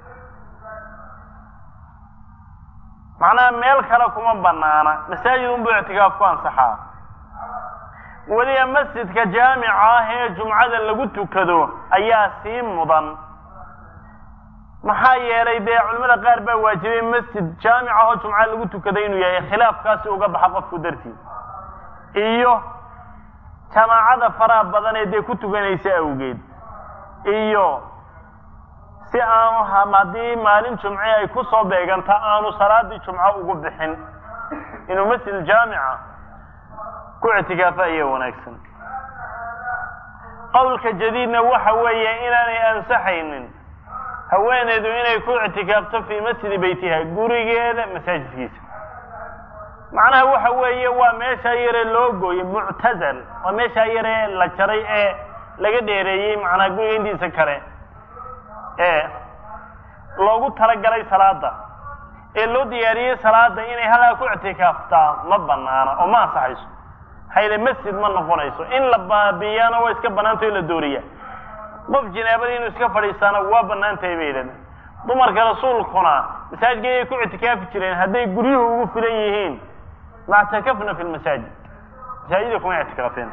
macna meel kale kuma banaana masaajid uu i'tikaaf ku ansaxaa. waliya masjidka jaamica ee jumcada lagu tukado ayaa si mudan maxaa yeelay culimada qaar baa waajibay masjid jaamica oo jumcada lagu tukado inuu yahay khilaafkaasi uga baxa qofku dartii iyo jamaacada fara badan ee ku tukanaysa awgeed iyo si aanu hamadii maalin jumce ay ku soo beeganta aanu salaadii jumca ugu bixin inuu masjid jaamica ku i'tikaafa ay wanaagsan. qowlka jadiidna waxa weeye inaanay ansaxaynin haweeneydu inay ku i'tikaafto fi masjid baytiha gurigeeda masaajidkiisa. macnaha waxa weeye waa meesha yare loo gooyay mu'tazal waa meesha yare la jaray ee laga dheereeyay macnaha gurigiisa kale ee loogu talagalay salaada ee loo diyaariyay salaada inay halka ku i'tikaafta ma banaana oo ma ansaxayso. hayla masjid ma noqonayso in la baabiyana waa iska banaantay la dooriya. qof jinaabada inuu iska fadhiisana waa banaantay beelan. dumarka rasuulkuna masaajidka ay ku i'tikaafi jireen haday guriyuhu ugu filan yihiin ma i'tikafna fi al-masajid masaajidku i'tikaafin.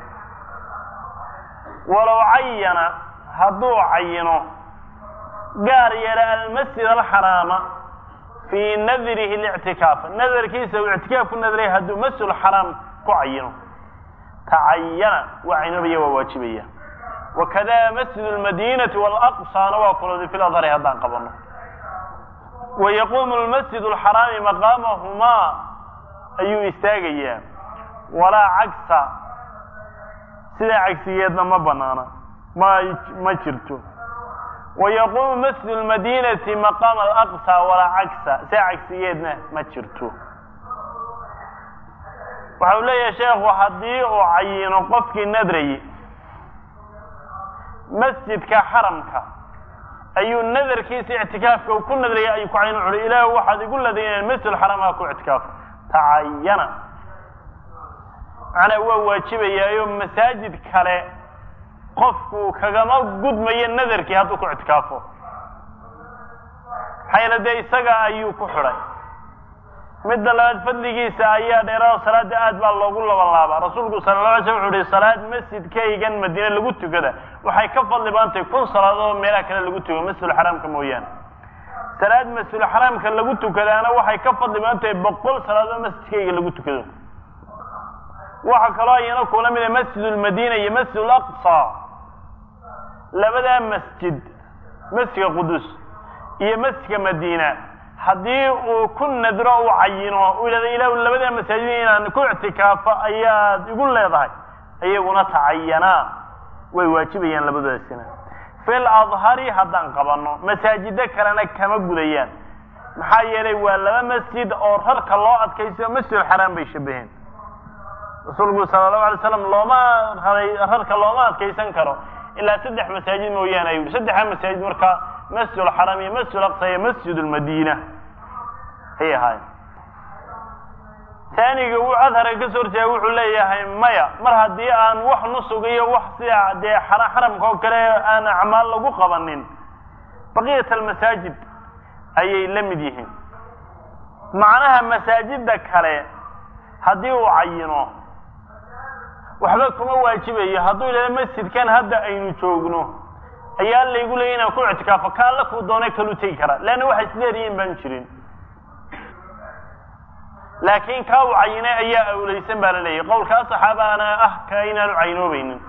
walaw ayana haduu ayino gaar yara al-masjid al-harama fi nadrihi al-i'tikaf nadarkiisa i'tikaaf nadrihi haduu masjid al-haram ku ayino تعين وعنبيه وواجبيه. وكذا مسجد المدينة والأقصى نواقل في الأظهر هذا قبلنا. ويقوم المسجد الحرام مقامهما أي استاغيا ولا عكس سلا عكسيتنا ما بنانا ما شرتو. ويقوم مسجد المدينة مقام الأقصى ولا عكس سلا عكسيتنا ما شرتو. waxaa leeyahay sheekhu hadii uu cayino qofkii nadray masjidka xaramka ayuu nadarkiisa i'tikaafka ku nadray ay ku cayino culi ilaahu waxaad igu ladeen masjid xaramka ku i'tikaaf taayana ana waa waajibayaa masaajid kale qofku kagama gudmayo nadarkii haduu ku i'tikaafo xaylada isaga ayuu ku xiray. midda labaad fadligiisa ayaa dheeraad salaada aad baa loogu labanlaaba. rasuulku sallallahu alayhi wasallam wuxuu salaad masjidkaygan Madiina lagu tukada waxay ka fadli baantay 1000 salaado meel kale lagu tukado masjidul xaramka mooyaan. salaad masjidul xaramka lagu tukadaana waxay ka fadli baantay 100 salaado masjidkayga lagu tukado. waxa kale oo ayana kula mid masjidul Madiina iyo masjidul Aqsa labada masjid masjidka Qudus iyo masjidka Madiina hadii uu ku nadro uu cayino uu ilaahay labada masaajid inaan ku i'tikaafa ayaa igu leedahay ayaguna tacayana way waajibayaan labadaasina fil adhari hadan qabano masaajida kalena kama gudayaan maxaa yeelay waa laba masjid oo rarka loo adkaysayo masjidulxaraam bay shabaheen rasuulku sala allahu alay slam rarka looma adkaysan karo ilaa 3 masaajid mooyaane ayuu 3 masaajid marka masjidulxaraam iyo masjidulaqsa iyo masjidulmadiina ay ahaayeen ثانيga uu adhara ka soo horjeeday wuxuu leeyahay maya mar hadii aan wax nusug iyo wax sida de xaramka oo kale aan acmaal lagu qabanin baqiyat almasajid ayay lamid yihiin macnaha masaajida kale hadii uu cayino waxba kuma waajibayo haduu ilaa masjidkan hadda aynu joogno ayaa la igu leeyahay inaan ku ictikaafo kaala ku doonay kalu tagi kara laana waxa isleeyihiin baan jirin laakiin ka uu cayinay ayaa awlaysan baa la leeyahay qowlka saxaabana ka inaanu caynoobaynin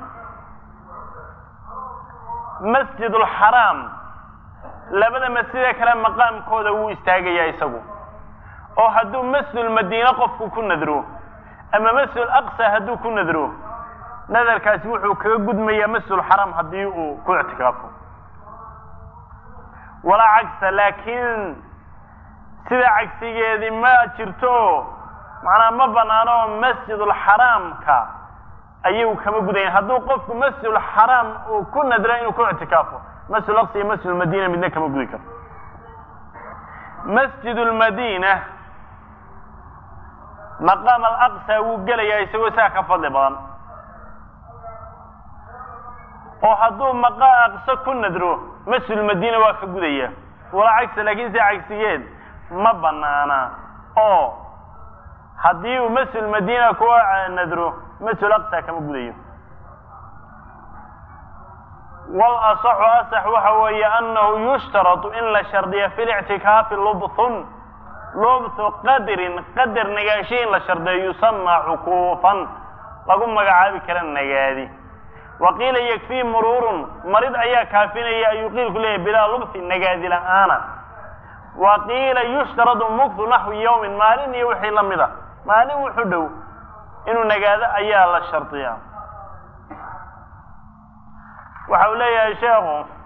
masjidul haram labada masjid kale maqaamkooda uu istaagaya isagu oo haduu masjidul madiina qofku ku nadro ama masjidul aqsa haduu ku nadro nadarkaasi wuxuu kaga gudmayaa masjidul haram hadii uu ku ictikaafo wala cagsa laakiin sida cagsigeedii ma jirto macna ma banaano masjidul haramka ayuu kama gudayn haduu qofku masjidul haram uu ku nadro inuu ku ictikaafo masjidul aqsa iyo masjidul madiina midna kama gudi karo masjidul madiina maqam al-aqsa uu galaya isagoo saa ka fadli badan oo haduu maqam aqsa ku nadro masjidul madiina waa ka gudaya wala cagsi laakiin si cagsigeed ma banaana oo hadii uu masjidul madiina ku nadro masjidul aqsa kama gudayo wal asah waxa weeye annahu yushtaratu in la shardiya fi al-i'tikaaf lubth qadr nagaashin la shardiyo yusamma uqufan lagu magacaabi kara nagaadi وقيل يكفي مرور مريض أيها كافينيا يقيل كله بلا لبث نجاد لآنا وقيل يشترط مكث نحو يوم مالين يوحي لمده مالين وحده إنه نجاد أيها للشرطية وحولي يا شيخ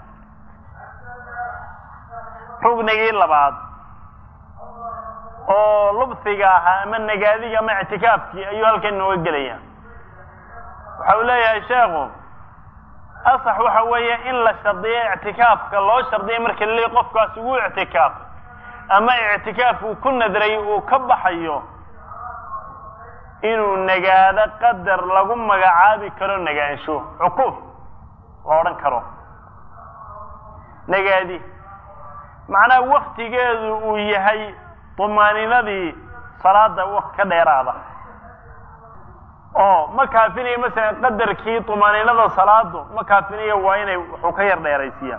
حق نجيل لبعض oo lubsiga ama nagaadiga ma i'tikaafki ayuu halkan noo galaya waxa uu leeyahay sheekhu asax waxa weeye in la shardiyo i'tikaafka loo shardiyo marka la qofkaas uu i'tikaaf ama i'tikaaf uu ku nadray uu ka baxayo inuu nagaada qadar lagu magacaabi karo nagaansho uquf loo oran karo nagaadi macna waqtigeedu uu yahay طمانينadii salaada waqti ka dheeraada oo ma kaafinayo mesela qadarkii طمانينada salaadu ma kaafinayo waa inay wuxuu ka yar dheeraysiya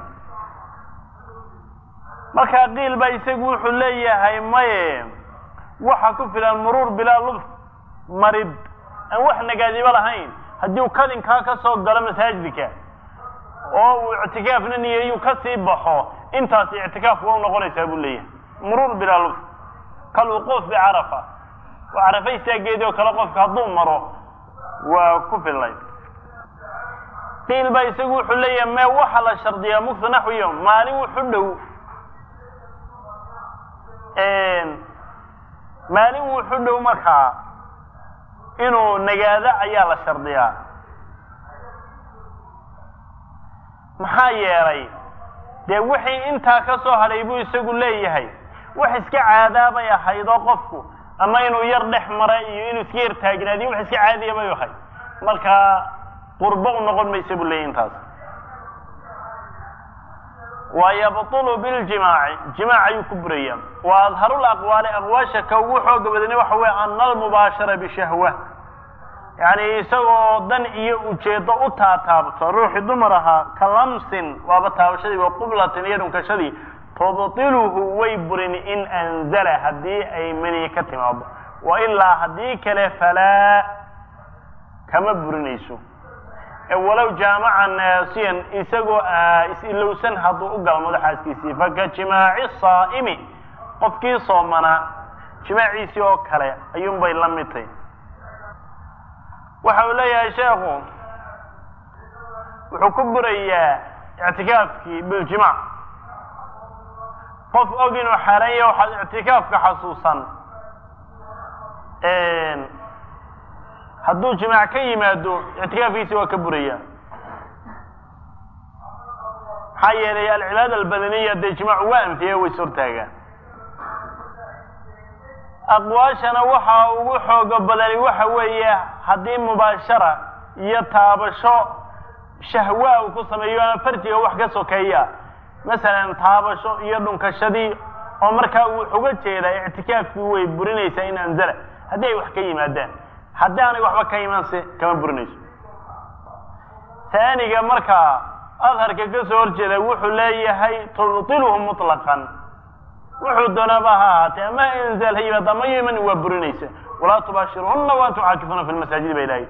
marka qiil ba isagu wuxuu leeyahay maye waxa ku filan murur bila lubs marid aan wax nagaadiba lahayn hadii uu kadinka ka soo galo masaajidka oo uu i'tikaafna niyeeyo ka sii baxo intaas i'tikaaf uu noqonaysaa buu leeyahay murur bila lubs كالوقوف بعرفة وعرفة يستاقيده كالوقوف كالضم مره وكفر الليل قيل بيسقوا حليا ما وحل الشرطية مكث نحو يوم مالي وحده مالي وحده مرحا إنه نقاذا عيال الشرطية محايا دي وحي انتا كسوها ليبو يسقوا ليهي wax iska caadaaba yahay qofku ama inuu yar dhex maray iyo inuu iska yar taagnaadi wax iska caadiya bay yahay marka qurbo u noqon mayso buleeyintaas ويبطل بالجماع جماع يكبريا واظهر الاقوال اقواشا كو خوغ بدني waxa way an al-mubashara bi shahwa yani isagoo dan iyo ujeedo u taataabto ruuxi dumaraha kalamsin waaba taabashadii waa qublatin iyo dhunkashadii تبطله ويبرن إن أنزل هدي أي مني كتماب وإلا هدي كلا فلا كما برنيسو ولو جامع ناسيا إسقو إسئلو سنهضو أقل مدحاسكيسي فكجماع الصائم قفكي صومنا جماعي سيو كلا أيوم بي لمتين وحولي يا شيخو وحكبري اعتكافك بالجماع qof og inuu xaaranya waxaad ictikaafka xasuusan hadduu jimaac ka yimaado ictikaafkiisi waa ka buraya maxaa yeelay alcibaada albadaniya dee jimaacu waa anfiya way sortaagaan aqwaashana waxaa ugu xooga badani waxa weeye haddii mubaashara iyo taabasho shahwaa uu ku sameeyo ama farjiga wax ka sokeeya masalan taabasho iyo dhunkashadii oo markaa uu uga jeeda ictikaafkii way burinaysaa in anzala haddii ay wax ka yimaadaan haddii aanay waxba ka imaanse kama burinayso taaniga markaa adharka ka soo horjeeda wuxuu leeyahay tubtiluhu mutlaqan wuxuu doonaba ha ahaatee ama inzaal ha yimaado ama yiman waa burinaysa walaa tubaashiruhunna wa antum caakifuna fi lmasaajid ba ilaahay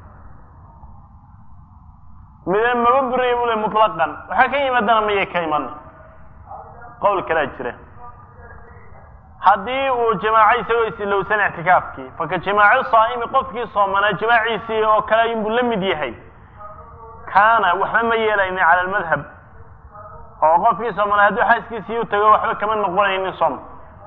midna maba burinaya buu le mutlaqan waxaa ka yimaadana mayay ka iman qowl kalaa jira haddii uu jimaaco isagoo isilowsan ictikaafkii faka jimaaco saa'imi qofkii soomanaa jimaaciisii oo kale ayunbuu la mid yahay kaana waxba ma yeelaynin cala almadhab oo qofkii soomanaa hadduu xaaskiisii u tago waxba kama noqonaynin som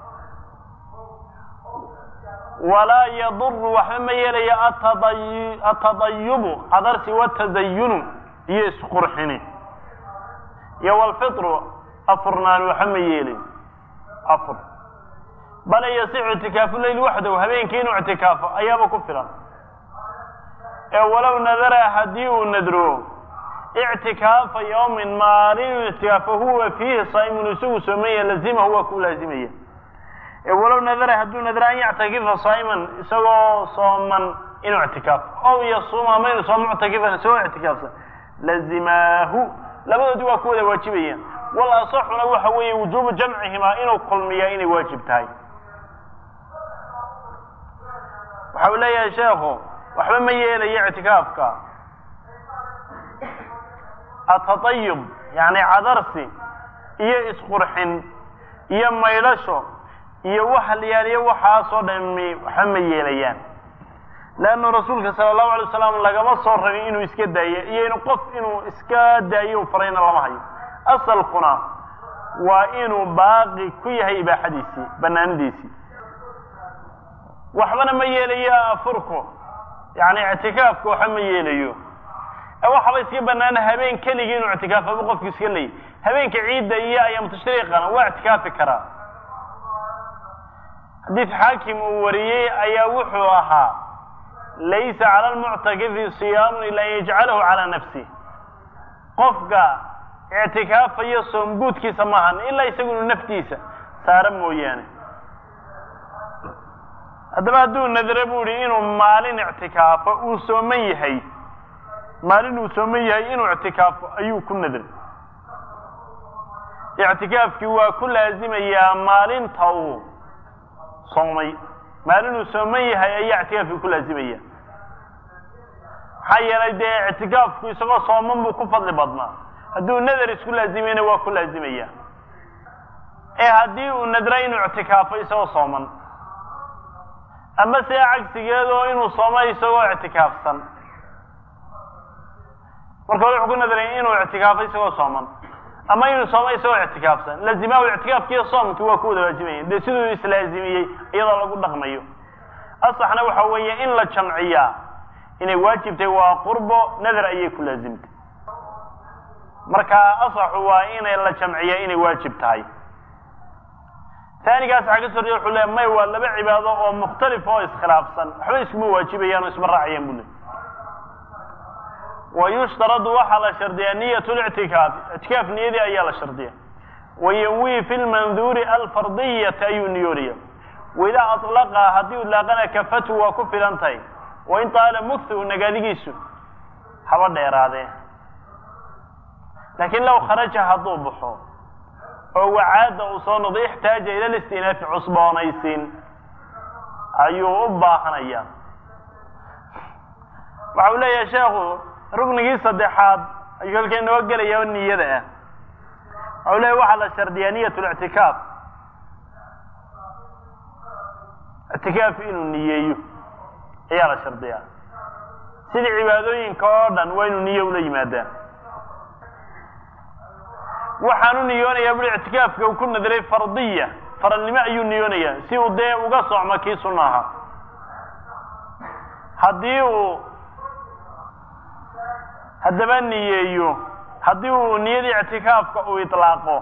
walaa yaduru waxba ma yeelaya atadayubu cadarsi watazayunu iyo isqurxini iyo walfitru afurnaan waxba ma yeelin afur bal yasixu ictikaafu leyl waxdahu habeenkii inuu ictikaafo ayaaba ku filan ee walow nadara haddii uu nadro ictikaafa yawmin maalin inuu ictikaafo huwa fiihi saa'imun isagu soomaya lazimahu waa ku laazimaya ee walow nadara hadduu nadra an yactakifa saa'iman isagoo sooman inuu ictikaafo ow yasuuma ama inuu soo muctakifan isagoo ictikaafsan lazimaahu labadoodii waa ku wada waajibayaan wal asaxuna waxa weeye wujuubu jamcihimaa inuu kulmiyaa inay waajib tahay waxa uu leeyahay sheekhu waxba ma yeelayo ictikaafka atadayub yani cadarsi iyo isqurxin iyo maydhasho iyo waxa la yaaliyo waxaasoo dhami waxba ma yeelayaan leannu rasuulka sala allahu alay wasalam lagama soo rabin inuu iska daayo iyo inuu qof inuu iska daayo farayna lama hayo asalkuna waa inuu baaqi ku yahay ibaaxadiisii banaanidiisii waxbana ma yeelayo afurku yani ictikaafku waxa ma yeelayo waxaba iska banaana habeen keligii inuu ictikaafaba qofku iska leeyahy habeenka ciidda iyo ayaam tashriiqana waa ictikaafi karaa xadiis xaakim uu wariyey ayaa wuxuu ahaa laysa cala almuctakifi siyaamun ila an yajcalahu calaa nafsih qofka ictikaafayo soomguudkiisa maahan ilaa isagu inuu naftiisa saara mooyaane haddaba hadduu nadre bu ihi inuu maalin ictikaafo uu sooman yahay maalin uu sooman yahay inuu ictikaafo ayuu ku nadray ictikaafkii waa ku laazimayaa maalinta uu soomay maalin uu sooman yahay ayaa ictikaafkii ku laazimaya maxaa yeelay dee ictikaafku isagoo sooman buu ku fadli badnaa hadduu nadar isku laazimayna waa ku laazimaya ee haddii uu nadra inuu ictikaafo isagoo sooman ama se cagsigeedoo inuu soomo isagoo ictikaafsan marka hore wuxuu ku nadray inuu ictikaafo isagoo sooman ama inuu soomo isagoo ictikaafsan lazimahu ictikaafkiiyo soomkii waa ku wada waajibayan dee siduu islaazimiyey iyadoo lagu dhaqmayo asaxna waxa weeye in la jamciyaa inay waajibtay waa qurbo nadar ayay ku laazimtay marka asaxu waa inay la jamciyaa inay waajib tahay taanigaas waxaa ka sorriya wuxuu leeyahay may waa laba cibaado oo mukhtalif oo iskhilaafsan waxba iskuma waajibayaan oo isma raacayaan buu leeyahy wayushtaradu waxaa la shardiyaa niyat lictikaaf ictikaaf niyadii ayaa la shardiya wayanwii fi lmanduuri alfardiyata ayuu niyoonaya waidaa aطlaqa haddii udlaaqana kafatu waa ku filan tahay wain taala mugthu nagaadigiisu haba dheeraadee laakiin low kharaja hadduu baxo oo wacaada uu soo noqdo ixtaaja ila listinaafi cusboonaysiin ayuu u baahanaya waxa uu leeyahay sheekhu ruknigii saddexaad ayuu halkay noo gelaya oo niyada ah waxa uu leeyahy waxaa la shardiyaa niyat lictikaaf ictikaaf inuu niyeeyo ayaa la shardiyaa sidii cibaadooyinka oo dhan waa inuu niye ula yimaadaan waxaanu niyoonayaa buli ictikaafka uu ku nadray fardiya faralnimo ayuu niyoonayaa si uu dee uga socmo kii sunna ahaa haddii uu haddaba niyeeyo haddii uu niyadii ictikaafka uu itlaaqo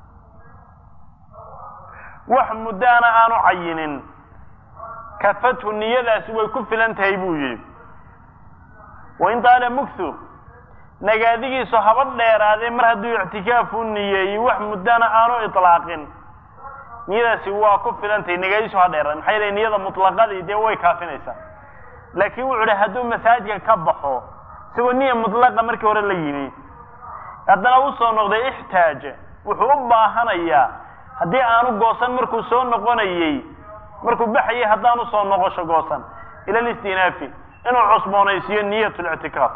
wax muddaana aanu cayinin kafathu niyadaasi way ku filan tahay buu yidhi wain taala mugthu nagaadigiisu haba dheeraadee mar hadduu ictikaaf u niyeeyey wax muddana aanu itlaaqin niyadaasi waa ku filan tahay nagaadigiisu ha dheeraade maxaa yeelay niyada mutlaqadii dee way kaafinaysaa laakiin wuxuu idhi hadduu masaajidka ka baxo isagoo niya mutlaqa markii hore la yimi haddana u soo noqday ixtaaja wuxuu u baahanayaa haddii aanu goosan markuu soo noqonayey markuu baxayay haddaanu soo noqosho goosan ila listinaafi inuu cusboonaysiiyo niyat lictikaaf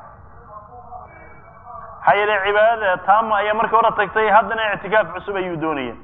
maxaa yeelay cibaadada taama ayaa markii hore tagtay haddana ictikaaf cusub ayuu doonaya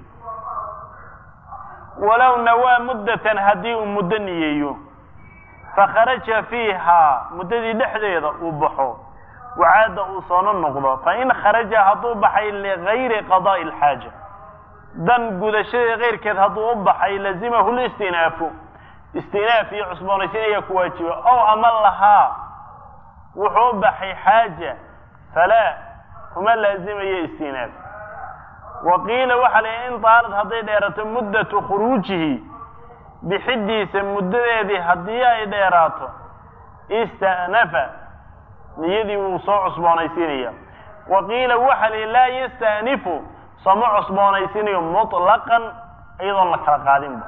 walow nawaa muddatan haddii uu muddo niyeeyo fakharaja fiihaa muddadii dhexdeeda uu baxo wacaada uu soona noqdo fain kharaja hadduu baxay ligayri qadaa'i alxaaja dan gudashadeeda keyrkeed hadduu u baxay lazimahu listinaafu istinaaf iyo cusboonaysiin ayaa ku waajiba ow ama lahaa wuxuu u baxay xaaja falaa kuma laazimayo istinaaf waqiila waxaa la in taalad hadday dheerato muddatu khuruujihi bixidiisa muddadeedii haddii ay dheeraato ista'nafa niyadii wuu soo cusboonaysiinaya waqiila waxa la laa yasta'nifu sooma cusboonaysiinayo mutlaqan iyadoon la kala qaadinba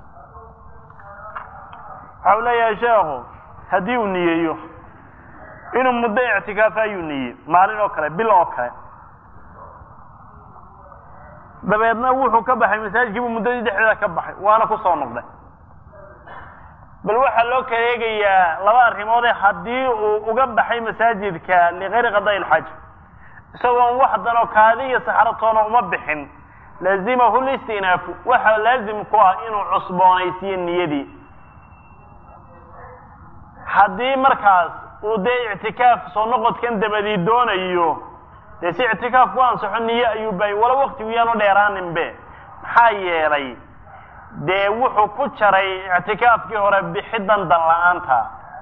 waxa uu leeyahay sheekhu haddii uu niyeeyo inuu muddo ictikaafa ayuu niyey maalin oo kale bil oo kale dabeedna wuxuu ka baxay masaajidkiibuu muddadii dhexdeeda ka baxay waana ku soo noqday bal waxaa loo kala eegayaa laba arrimoodee haddii uu uga baxay masaajidka ligayri qadaa'i alxaaja isagoon wax danoo kaadi iyo saxaratoona uma bixin laazimahu listinaafu waxaa laazim ku ah inuu cusboonaysiiyo niyadii haddii markaas uu dee ictikaaf soo noqodkan dabadii doonayo dee si ictikaaf ku ansaxo niye ayuu baayay walo waktigu yaanu dheeraaninbe maxaa yeelay dee wuxuu ku jaray ictikaafkii hore bixidan dan la-aanta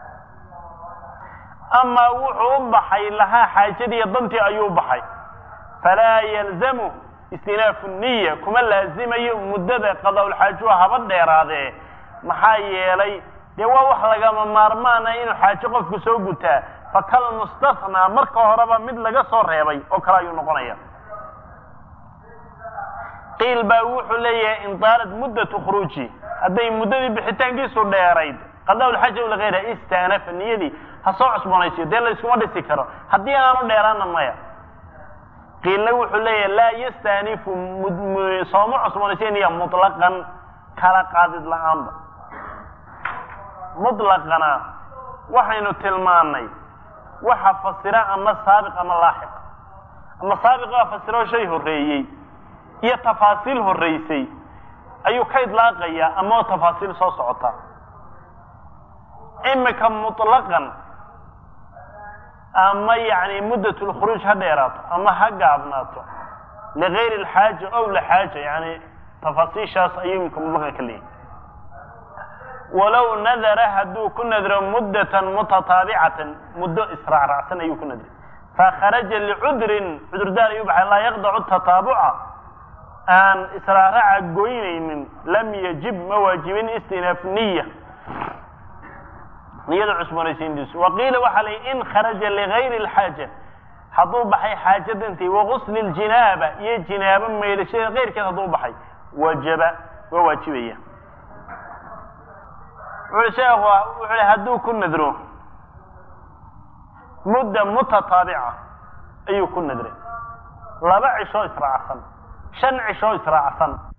ama wuxuu u baxay lahaa xaajadii iyo dantii ayuu baxay falaa yalzamu istinaafu niya kuma laazimayo muddada qadaa'ulxaajuha haba dheeraadee maxaa yeelay dee waa wax lagama maarmaana inuu xaajo qofku soo gutaa fakal mustathnaa marka horeba mid laga soo reebay oo kale ayuu noqonaya qiil baa wuxuu leeyahay in taalad muddatu khuruuji hadday muddadii bixitaankiisu dheerayd qadaa'ulxaaja u lagayra istanafa niyadii ha soo cusboonaysiyo dee la iskuma dhisi karo haddii aanu dheeraana maya qiilna wuxuu leeyahay laa yastanifu sooma cusboonaysiya niya mutlaqan kala qaadid la-aanba mutlaqana waxaynu tilmaanay waxa fasira ama saabiq ama laaxiq ama saabiq waa fasiro shay horreeyey iyo tafaasiil horreysay ayuu ka idlaaqayaa ama tafaasiil soo socota imika mutlaqan ama yani muddat lkhuruuj ha dheeraato ama ha gaabnaato ligayri alxaaja ow lixaaja yani tafaasiishaas ayuu imika mutlaqan ka leeyahay walow nadara hadduu ku nadro muddatan mutataabicatan muddo israacraacsan ayuu ku nadray fakharaja licudrin cudurdaar ayuu baxay laa yaqdacu tataabuca aan israacraaca goynaynin lam yajib ma waajibin istinaaf niya niyada cusboonaysiintiisu waqiila waxaa la in kharaja ligayri alxaaja hadduu baxay xaaja dantii wagusli ljinaaba iyo jinaabo maydhashada keyrkeed hadduu baxay wajaba waa waajibaya sheekhu wuxuu hadduu ku nadro mudda mutataabica ayuu ku nadray 2 cisho israacsan 5 cisho israacsan